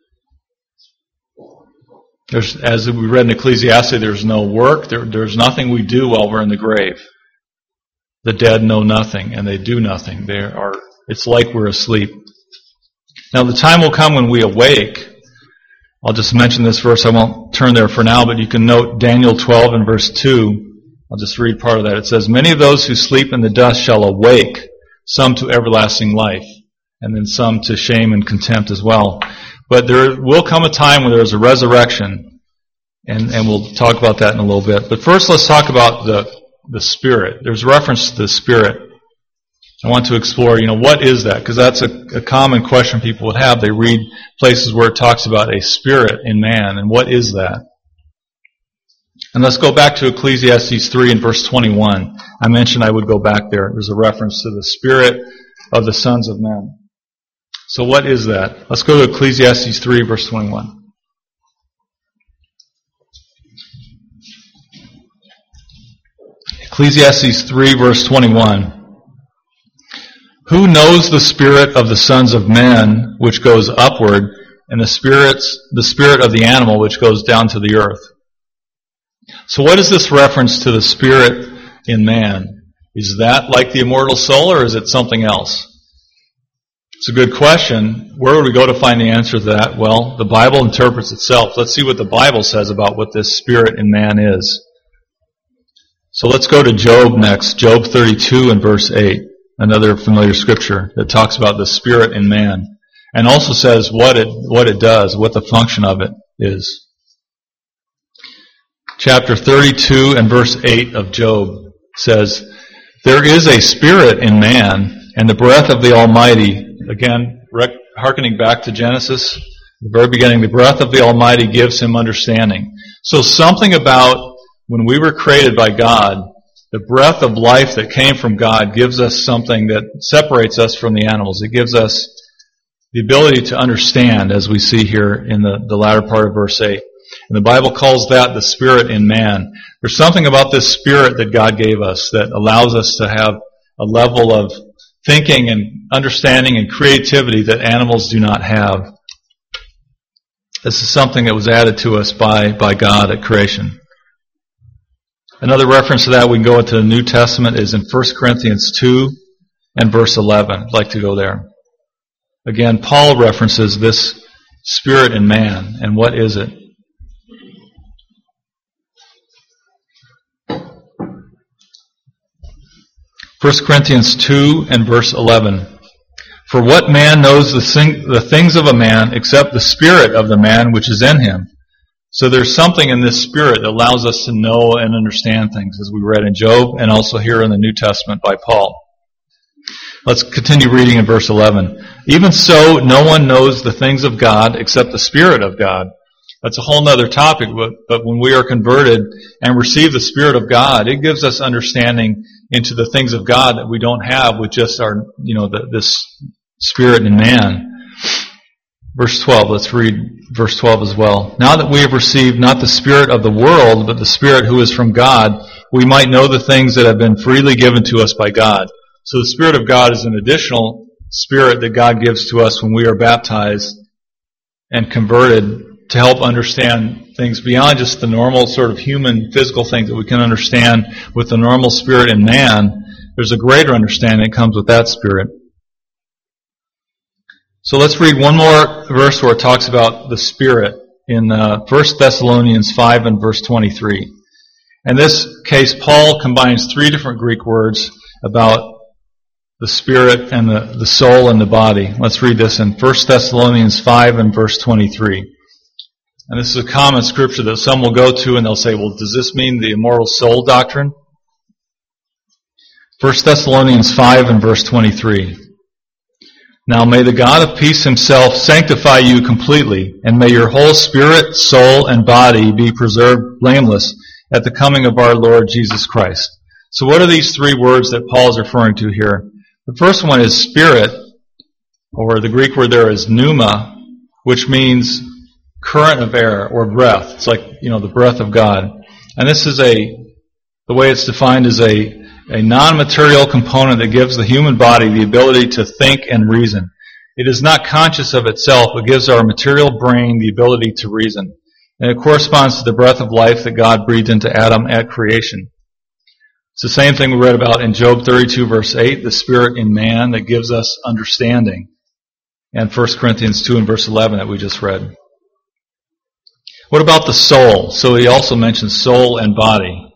[SPEAKER 1] As we read in Ecclesiastes, there's no work. There's nothing we do while we're in the grave. The dead know nothing, and they do nothing. It's like we're asleep. Now the time will come when we awake. I'll just mention this verse. I won't turn there for now, but you can note Daniel 12 and verse 2. I'll just read part of that. It says, "Many of those who sleep in the dust shall awake, some to everlasting life, and then some to shame and contempt as well." But there will come a time when there is a resurrection, and we'll talk about that in a little bit. But first let's talk about the Spirit. There's reference to the Spirit. I want to explore, what is that? Because that's a common question people would have. They read places where it talks about a spirit in man, and what is that? And let's go back to Ecclesiastes 3 and verse 21. I mentioned I would go back there. There's a reference to the Spirit of the sons of men. So what is that? Let's go to Ecclesiastes 3 verse 21. Ecclesiastes 3 verse 21. "Who knows the spirit of the sons of men which goes upward, and the spirit of the animal which goes down to the earth?" So what is this reference to the spirit in man? Is that like the immortal soul, or is it something else? It's a good question. Where would we go to find the answer to that? Well, the Bible interprets itself. Let's see what the Bible says about what this spirit in man is. So let's go to Job next. Job 32 and verse 8. Another familiar scripture that talks about the spirit in man, and also says what it does, what the function of it is. chapter 32 and verse 8 of Job says, "There is a spirit in man, and the breath of the Almighty," again, hearkening back to Genesis, the very beginning, the breath of the Almighty gives him understanding. So something about when we were created by God, the breath of life that came from God gives us something that separates us from the animals. It gives us the ability to understand, as we see here in the latter part of verse 8. And the Bible calls that the spirit in man. There's something about this spirit that God gave us that allows us to have a level of thinking and understanding and creativity that animals do not have. This is something that was added to us by God at creation. Another reference to that, we can go into the New Testament, is in 1 Corinthians 2 and verse 11. I'd like to go there. Again, Paul references this spirit in man, and what is it? 1 Corinthians 2 and verse 11. "For what man knows the things of a man except the spirit of the man which is in him?" So there's something in this spirit that allows us to know and understand things, as we read in Job and also here in the New Testament by Paul. Let's continue reading in verse 11. "Even so, no one knows the things of God except the Spirit of God." That's a whole other topic, but when we are converted and receive the Spirit of God, it gives us understanding into the things of God that we don't have with just our, this spirit in man. Verse 12, let's read verse 12 as well. "Now that we have received not the spirit of the world, but the Spirit who is from God, we might know the things that have been freely given to us by God." So the Spirit of God is an additional spirit that God gives to us when we are baptized and converted to help understand things beyond just the normal sort of human physical things that we can understand with the normal spirit in man. There's a greater understanding that comes with that spirit. So let's read one more verse where it talks about the Spirit in 1 Thessalonians 5 and verse 23. In this case, Paul combines three different Greek words about the Spirit and the soul and the body. Let's read this in 1 Thessalonians 5 and verse 23. And this is a common scripture that some will go to and they'll say, well, does this mean the immortal soul doctrine? 1 Thessalonians 5 and verse 23. "Now may the God of peace himself sanctify you completely, and may your whole spirit, soul, and body be preserved blameless at the coming of our Lord Jesus Christ." So what are these three words that Paul is referring to here? The first one is spirit, or the Greek word there is pneuma, which means current of air or breath. It's like, the breath of God. And this is the way it's defined is a non-material component that gives the human body the ability to think and reason. It is not conscious of itself, but gives our material brain the ability to reason. And it corresponds to the breath of life that God breathed into Adam at creation. It's the same thing we read about in Job 32 verse 8, the spirit in man that gives us understanding. And 1 Corinthians 2 and verse 11 that we just read. What about the soul? So he also mentions soul and body.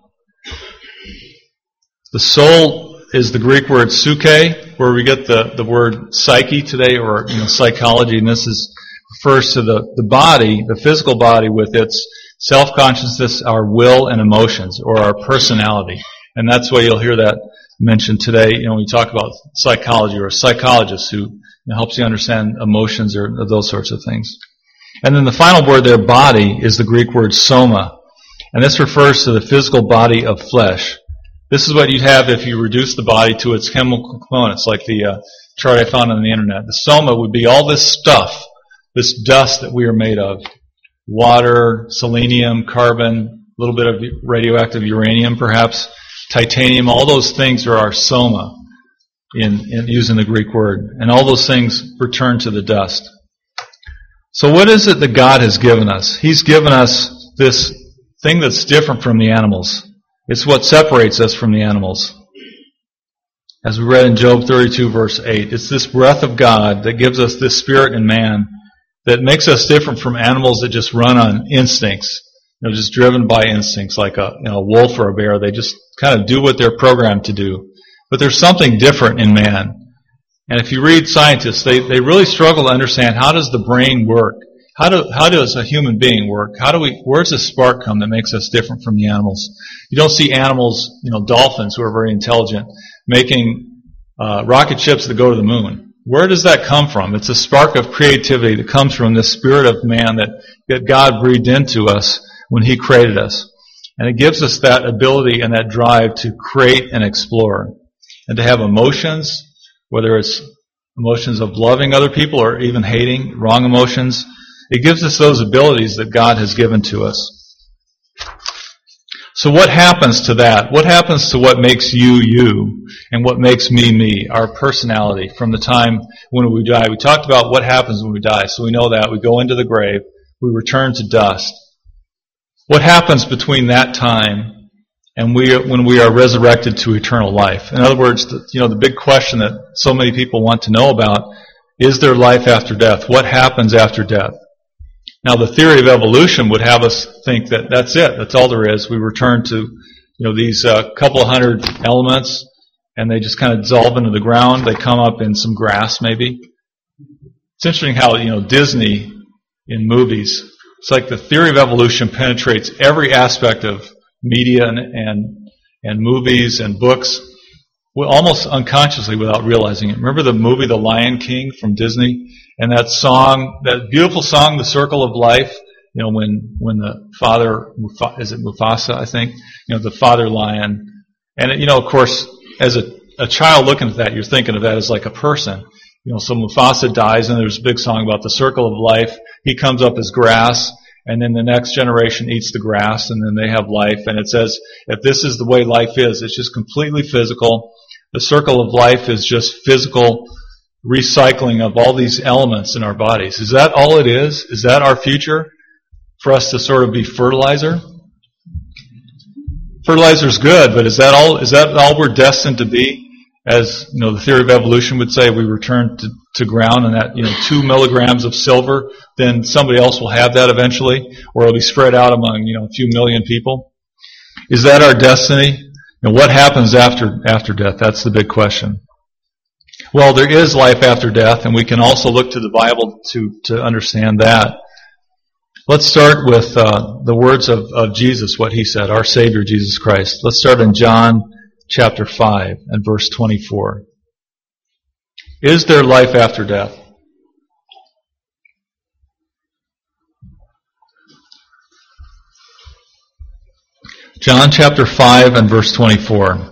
[SPEAKER 1] The soul is the Greek word psyche, where we get the word psyche today, or psychology, and this refers to the body, the physical body, with its self-consciousness, our will and emotions, or our personality. And that's why you'll hear that mentioned today, when we talk about psychology, or a psychologist who helps you understand emotions or those sorts of things. And then the final word there, body, is the Greek word soma. And this refers to the physical body of flesh. This is what you'd have if you reduce the body to its chemical components, like the chart I found on the internet. The soma would be all this stuff, this dust that we are made of. Water, selenium, carbon, a little bit of radioactive uranium perhaps, titanium, all those things are our soma in using the Greek word. And all those things return to the dust. So what is it that God has given us? He's given us this thing that's different from the animals. It's what separates us from the animals. As we read in Job 32 verse 8, it's this breath of God that gives us this spirit in man that makes us different from animals that just run on instincts, just driven by instincts like a wolf or a bear. They just kind of do what they're programmed to do. But there's something different in man. And if you read scientists, they really struggle to understand how does the brain work. How does a human being work? Where's the spark come that makes us different from the animals? You don't see animals, dolphins who are very intelligent, making rocket ships that go to the moon. Where does that come from? It's a spark of creativity that comes from the spirit of man that God breathed into us when He created us. And it gives us that ability and that drive to create and explore. And to have emotions, whether it's emotions of loving other people or even hating, wrong emotions. It gives us those abilities that God has given to us. So what happens to that? What happens to what makes you, you, and what makes me, me, our personality from the time when we die? We talked about what happens when we die, so we know that. We go into the grave, we return to dust. What happens between that time and when we are resurrected to eternal life? In other words, the big question that so many people want to know about, is there life after death? What happens after death? Now, the theory of evolution would have us think that that's it. That's all there is. We return to, these couple of hundred elements, and they just kind of dissolve into the ground. They come up in some grass, maybe. It's interesting how, Disney in movies, it's like the theory of evolution penetrates every aspect of media and movies and books, almost unconsciously without realizing it. Remember the movie The Lion King from Disney? And that song, that beautiful song, The Circle of Life, when the father, is it Mufasa, I think? The father lion. And, of course, as a child looking at that, you're thinking of that as like a person. So Mufasa dies, and there's a big song about the circle of life. He comes up as grass, and then the next generation eats the grass, and then they have life. And it says, if this is the way life is, it's just completely physical. The circle of life is just physical recycling of all these elements in our bodies. Is that all it is? Is that our future? For us to sort of be fertilizer? Fertilizer's good, but is that all we're destined to be? As the theory of evolution would say, we return to ground, and that 2 milligrams of silver, then somebody else will have that eventually, or it'll be spread out among a few million people. Is that our destiny? What happens after death? That's the big question. Well, there is life after death, and we can also look to the Bible to understand that. Let's start with the words of Jesus, what He said, our Savior, Jesus Christ. Let's start in John chapter 5 and verse 24. Is there life after death? John chapter 5 and verse 24.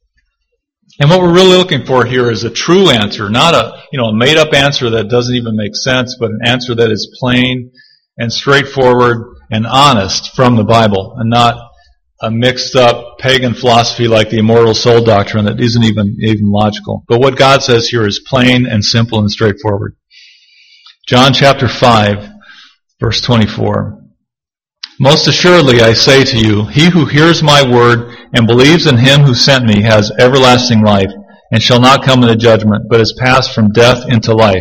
[SPEAKER 1] And what we're really looking for here is a true answer, not a made-up answer that doesn't even make sense, but an answer that is plain and straightforward and honest from the Bible, and not a mixed-up pagan philosophy like the immortal soul doctrine that isn't even logical. But what God says here is plain and simple and straightforward. John chapter 5, verse 24. Most assuredly I say to you, he who hears my word and believes in him who sent me has everlasting life, and shall not come into judgment, but is passed from death into life.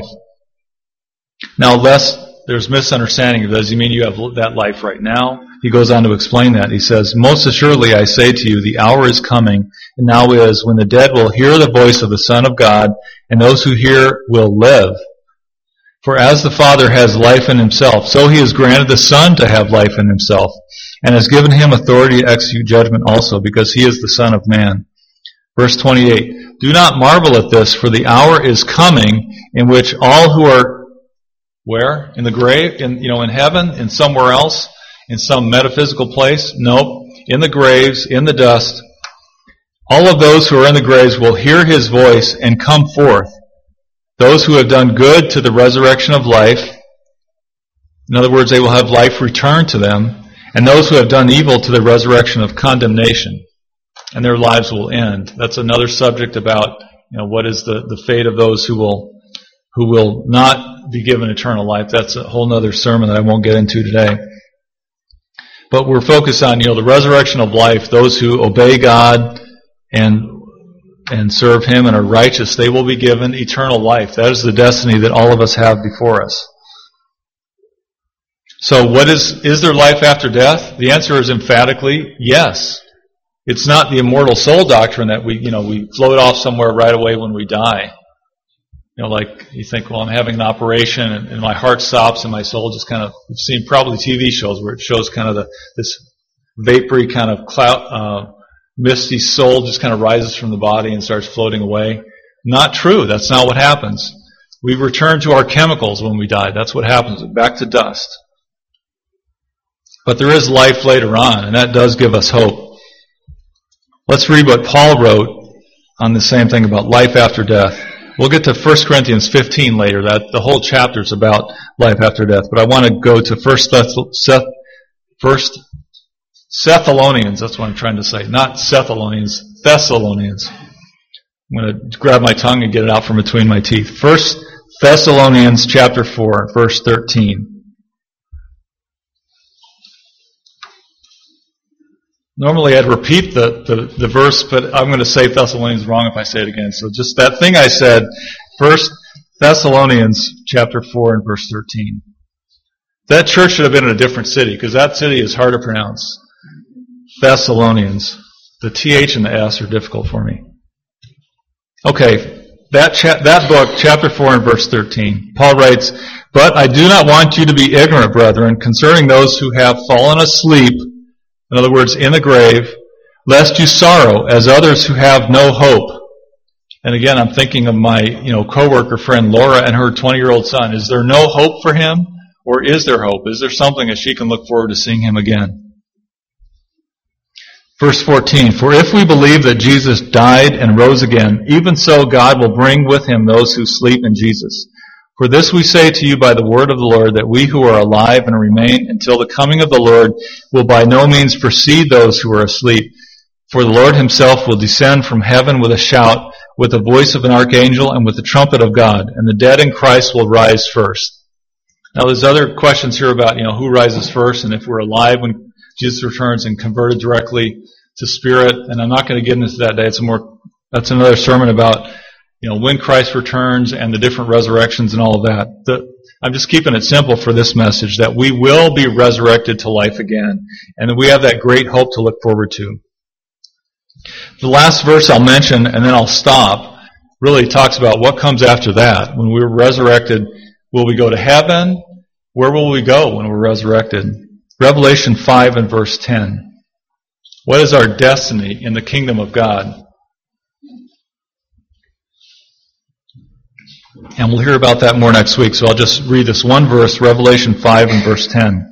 [SPEAKER 1] Now, lest there's misunderstanding, does he mean you have that life right now? He goes on to explain that. He says, most assuredly I say to you, the hour is coming, and now is, when the dead will hear the voice of the Son of God, and those who hear will live. For as the Father has life in himself, so he has granted the Son to have life in himself, and has given him authority to execute judgment also, because he is the Son of Man. Verse 28, do not marvel at this, for the hour is coming in which all who are, where? In the grave? In heaven? In somewhere else? In some metaphysical place? Nope. In the graves, in the dust. All of those who are in the graves will hear his voice and come forth. Those who have done good to the resurrection of life, in other words, they will have life returned to them, and those who have done evil to the resurrection of condemnation, and their lives will end. That's another subject about what is the fate of those who will not be given eternal life. That's a whole other sermon that I won't get into today. But we're focused on the resurrection of life. Those who obey God and serve Him and are righteous, they will be given eternal life. That is the destiny that all of us have before us. So is there life after death? The answer is emphatically yes. It's not the immortal soul doctrine that we float off somewhere right away when we die. like you think, well, I'm having an operation and my heart stops and my soul just kind of, you've seen probably TV shows where it shows kind of this vapory kind of cloud, misty soul just kind of rises from the body and starts floating away. Not true. That's not what happens. We return to our chemicals when we die. That's what happens. Back to dust. But there is life later on, and that does give us hope. Let's read what Paul wrote on the same thing about life after death. We'll get to 1 Corinthians 15 later. That the whole chapter is about life after death. But I want to go to 1 Thessalonians. That's what I'm trying to say. Not Sethessalonians, Thessalonians. I'm going to grab my tongue and get it out from between my teeth. 1 Thessalonians chapter 4, verse 13. Normally I'd repeat the verse, but I'm going to say Thessalonians wrong if I say it again. So just that thing I said, 1 Thessalonians chapter 4 and verse 13. That church should have been in a different city, because that city is hard to pronounce. Thessalonians. The TH and the S are difficult for me. Okay, that book, chapter 4 and verse 13. Paul writes, "But I do not want you to be ignorant, brethren, concerning those who have fallen asleep," in other words, in the grave, "lest you sorrow as others who have no hope." And again, I'm thinking of my, coworker friend Laura and her 20-year-old son. Is there no hope for him? Or is there hope? Is there something that she can look forward to seeing him again? Verse 14, "For if we believe that Jesus died and rose again, even so God will bring with him those who sleep in Jesus. For this we say to you by the word of the Lord, that we who are alive and remain until the coming of the Lord will by no means precede those who are asleep. For the Lord himself will descend from heaven with a shout, with the voice of an archangel, and with the trumpet of God, and the dead in Christ will rise first." Now there's other questions here about, who rises first, and if we're alive when Jesus returns and converted directly to Spirit, and I'm not going to get into that today. That's another sermon about, when Christ returns and the different resurrections and all of that. I'm just keeping it simple for this message, that we will be resurrected to life again, and that we have that great hope to look forward to. The last verse I'll mention, and then I'll stop, really talks about what comes after that. When we're resurrected, will we go to heaven? Where will we go when we're resurrected? Revelation 5 and verse 10. What is our destiny in the kingdom of God? And we'll hear about that more next week, so I'll just read this one verse, Revelation 5 and verse 10.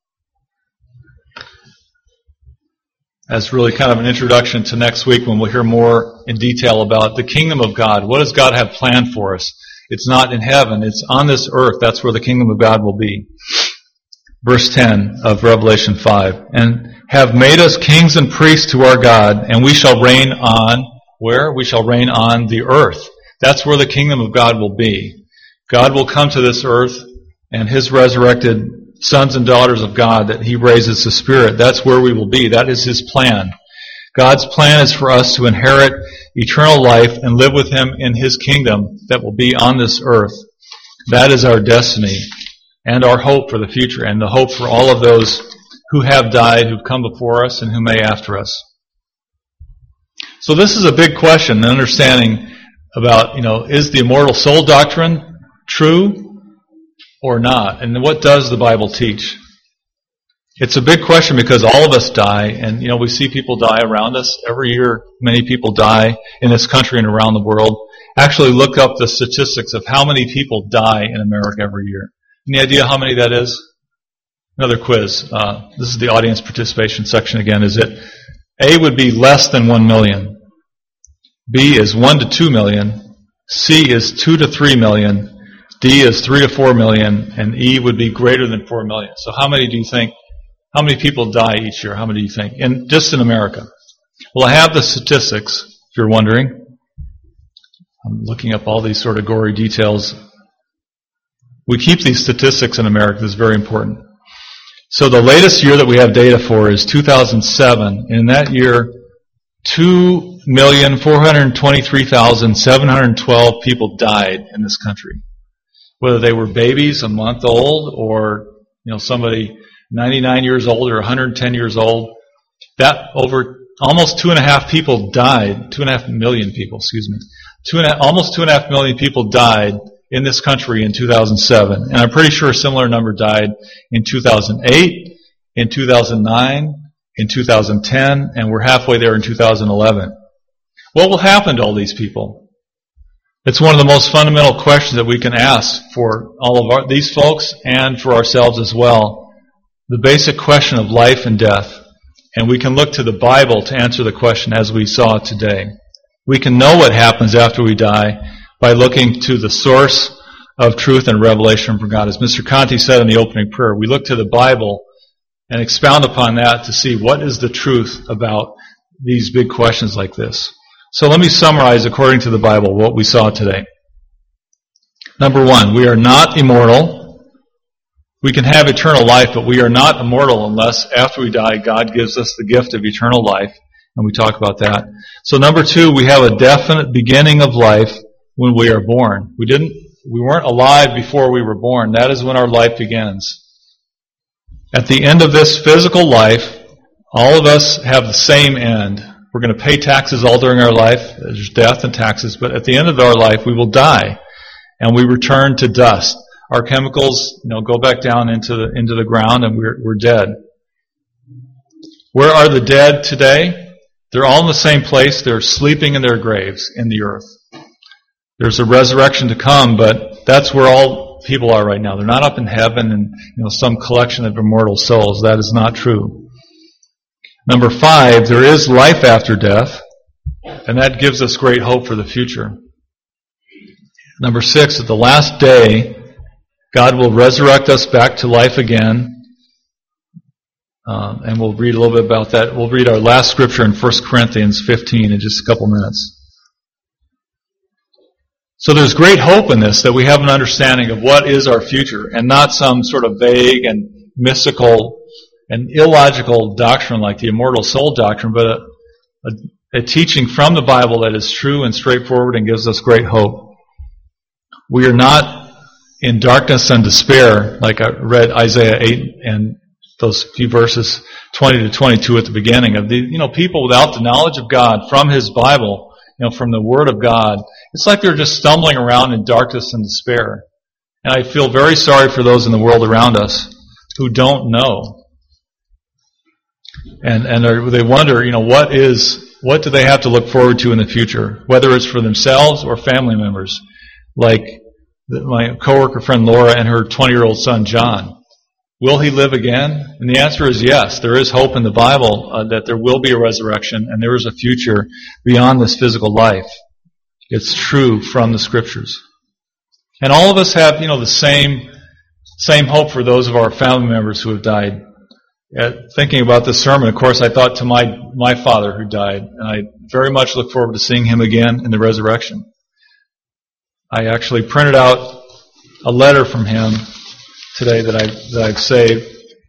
[SPEAKER 1] As really kind of an introduction to next week, when we'll hear more in detail about the kingdom of God. What does God have planned for us? It's not in heaven, it's on this earth. That's where the kingdom of God will be. Verse 10 of Revelation 5. "And have made us kings and priests to our God, and we shall reign on," where? "We shall reign on the earth." That's where the kingdom of God will be. God will come to this earth, and his resurrected sons and daughters of God that he raises to Spirit, that's where we will be. That is his plan. God's plan is for us to inherit eternal life and live with him in his kingdom that will be on this earth. That is our destiny and our hope for the future, and the hope for all of those who have died, who've come before us, and who may after us. So this is a big question, understanding about, is the immortal soul doctrine true or not? And what does the Bible teach? It's a big question because all of us die, and we see people die around us. Every year, many people die in this country and around the world. Actually, look up the statistics of how many people die in America every year. Any idea how many that is? Another quiz. This is the audience participation section again. Is it A would be less than 1 million. B is 1 to 2 million. C is 2 to 3 million. D is 3 to 4 million. And E would be greater than 4 million. So how many people die each year? How many do you think? Just in America. Well, I have the statistics, if you're wondering. I'm looking up all these sort of gory details. We keep these statistics in America. This is very important. So the latest year that we have data for is 2007. In that year, 2,423,712 people died in this country. Whether they were babies, a month old, or somebody 99 years old or 110 years old, that over almost 2.5 million people Almost 2.5 million people died in this country in 2007. And I'm pretty sure a similar number died in 2008, in 2009, in 2010, and we're halfway there in 2011. What will happen to all these people? It's one of the most fundamental questions that we can ask for all of these folks and for ourselves as well. The basic question of life and death. And we can look to the Bible to answer the question as we saw today. We can know what happens after we die by looking to the source of truth and revelation from God. As Mr. Conti said in the opening prayer, we look to the Bible and expound upon that to see what is the truth about these big questions like this. So let me summarize, according to the Bible, what we saw today. Number one, we are not immortal. We can have eternal life, but we are not immortal unless after we die, God gives us the gift of eternal life. And we talk about that. So number two, we have a definite beginning of life when we are born. We weren't alive before we were born. That is when our life begins. At the end of this physical life, all of us have the same end. We're going to pay taxes all during our life. There's death and taxes. But at the end of our life, we will die. And we return to dust. Our chemicals, go back down into the ground, and we're dead. Where are the dead today? They're all in the same place. They're sleeping in their graves in the earth. There's a resurrection to come, but that's where all people are right now. They're not up in heaven and some collection of immortal souls. That is not true. Number 5, there is life after death, and that gives us great hope for the future. Number 6, at the last day, God will resurrect us back to life again. And we'll read a little bit about that. We'll read our last scripture in 1 Corinthians 15 in just a couple minutes. So there's great hope in this, that we have an understanding of what is our future, and not some sort of vague and mystical and illogical doctrine like the immortal soul doctrine, but a teaching from the Bible that is true and straightforward and gives us great hope. We are not in darkness and despair, like I read Isaiah 8 and those few verses 20 to 22 at the beginning of the, people without the knowledge of God from His Bible, from the Word of God. It's like they're just stumbling around in darkness and despair. And I feel very sorry for those in the world around us who don't know. And they wonder, what do they have to look forward to in the future? Whether it's for themselves or family members. Like my coworker friend Laura and her 20-year-old son John. Will he live again? And the answer is yes. There is hope in the Bible that there will be a resurrection and there is a future beyond this physical life. It's true from the Scriptures. And all of us have, the same hope for those of our family members who have died. Thinking about this sermon, of course, I thought to my father who died, and I very much look forward to seeing him again in the resurrection. I actually printed out a letter from him today that I've saved.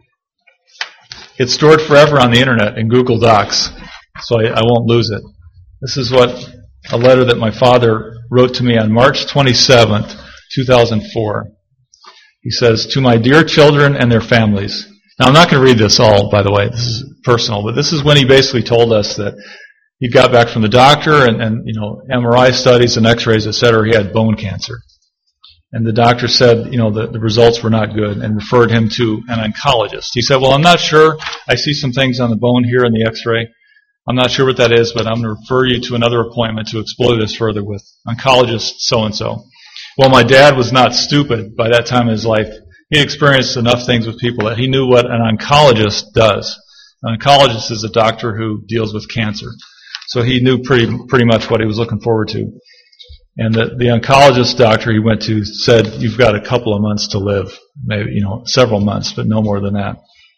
[SPEAKER 1] It's stored forever on the internet in Google Docs, so I won't lose it. This is a letter that my father wrote to me on March 27th, 2004. He says, "To my dear children and their families." Now, I'm not going to read this all, by the way. This is personal, but this is when he basically told us that he got back from the doctor and MRI studies and x-rays, etc. He had bone cancer. And the doctor said, the results were not good and referred him to an oncologist. He said, "Well, I'm not sure. I see some things on the bone here in the x-ray. I'm not sure what that is, but I'm going to refer you to another appointment to explore this further with oncologist so-and-so." Well, my dad was not stupid by that time in his life. He experienced enough things with people that he knew what an oncologist does. An oncologist is a doctor who deals with cancer. So he knew pretty much what he was looking forward to. And the oncologist doctor he went to said, "You've got a couple of months to live." Maybe, several months, but no more than that.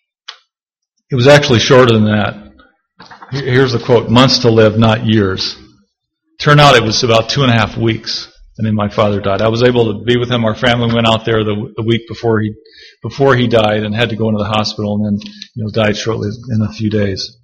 [SPEAKER 1] It was actually shorter than that. Here's the quote: "Months to live, not years." Turned out it was about 2.5 weeks, and then my father died. I was able to be with him. Our family went out there the week before he died and had to go into the hospital, and then died shortly in a few days.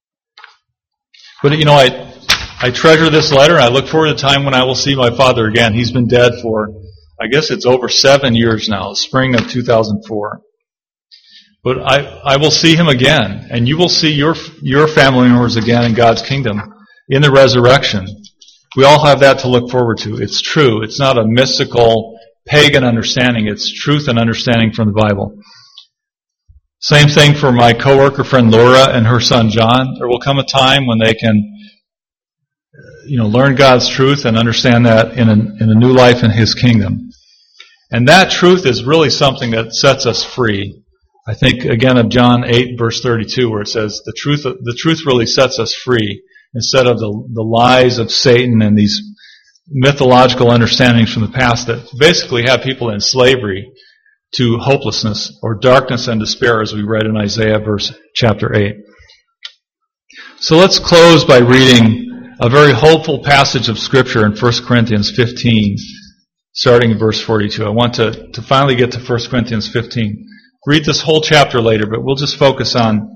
[SPEAKER 1] But I treasure this letter, and I look forward to the time when I will see my father again. He's been dead for, I guess it's over 7 years now, spring of 2004. But I will see him again, and you will see your family members again in God's kingdom in the resurrection. We all have that to look forward to. It's true. It's not a mystical, pagan understanding. It's truth and understanding from the Bible. Same thing for my coworker friend Laura and her son John. There will come a time when they can, learn God's truth and understand that in a new life in His kingdom. And that truth is really something that sets us free. I think again of John 8 verse 32 where it says the truth really sets us free instead of the lies of Satan and these mythological understandings from the past that basically have people in slavery to hopelessness or darkness and despair, as we read in Isaiah chapter 8. So let's close by reading a very hopeful passage of Scripture in 1 Corinthians 15, starting in verse 42. I want to finally get to 1 Corinthians 15. Read this whole chapter later, but we'll just focus on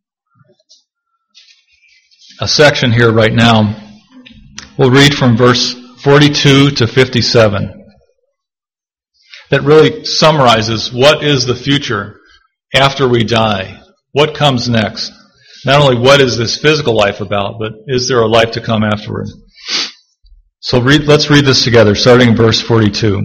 [SPEAKER 1] a section here right now. We'll read from verse 42 to 57. That really summarizes what is the future after we die. What comes next? Not only what is this physical life about, but is there a life to come afterward? So let's read this together, starting in verse 42.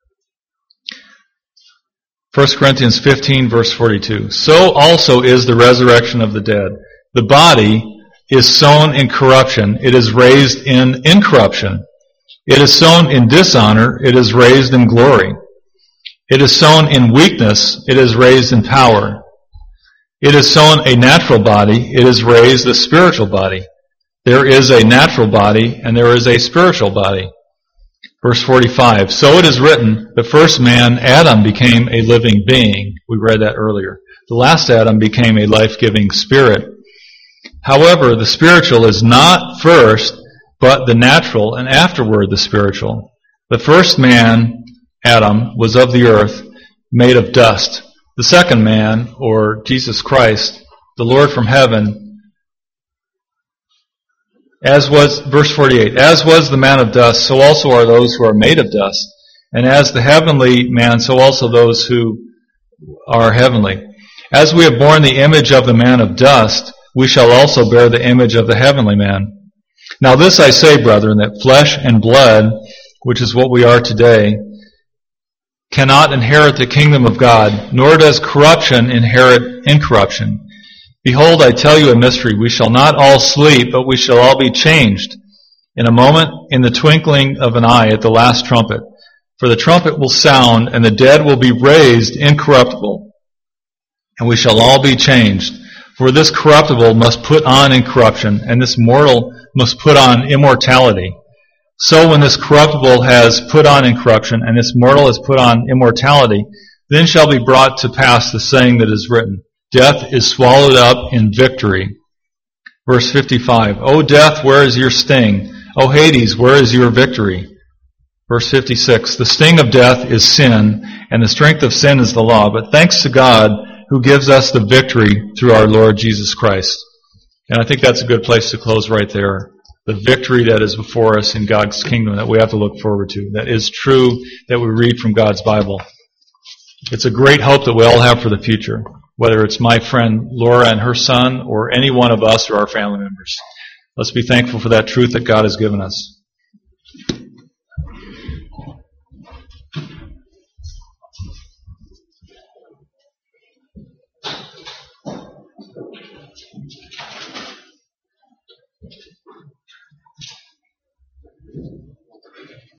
[SPEAKER 1] 1 Corinthians 15, verse 42. So also is the resurrection of the dead. The body is sown in corruption. It is raised in incorruption. It is sown in dishonor. It is raised in glory. It is sown in weakness. It is raised in power. It is sown a natural body. It is raised a spiritual body. There is a natural body and there is a spiritual body. Verse 45, so it is written, the first man, Adam, became a living being. We read that earlier. The last Adam became a life-giving spirit. However, the spiritual is not first, but the natural, and afterward the spiritual. The first man, Adam, was of the earth, made of dust. The second man, or Jesus Christ, the Lord from heaven, verse 48, as was the man of dust, so also are those who are made of dust. And as the heavenly man, so also those who are heavenly. As we have borne the image of the man of dust, we shall also bear the image of the heavenly man. Now this I say, brethren, that flesh and blood, which is what we are today, cannot inherit the kingdom of God, nor does corruption inherit incorruption. Behold, I tell you a mystery. We shall not all sleep, but we shall all be changed in a moment, in the twinkling of an eye, at the last trumpet. For the trumpet will sound, and the dead will be raised incorruptible, and we shall all be changed. For this corruptible must put on incorruption, and this mortal must put on immortality. So when this corruptible has put on incorruption, and this mortal has put on immortality, then shall be brought to pass the saying that is written, death is swallowed up in victory. Verse 55, O death, where is your sting? O Hades, where is your victory? Verse 56, the sting of death is sin, and the strength of sin is the law. But thanks to God who gives us the victory through our Lord Jesus Christ. And I think that's a good place to close right there. The victory that is before us in God's kingdom that we have to look forward to. That is true that we read from God's Bible. It's a great hope that we all have for the future. Whether it's my friend Laura and her son or any one of us or our family members. Let's be thankful for that truth that God has given us.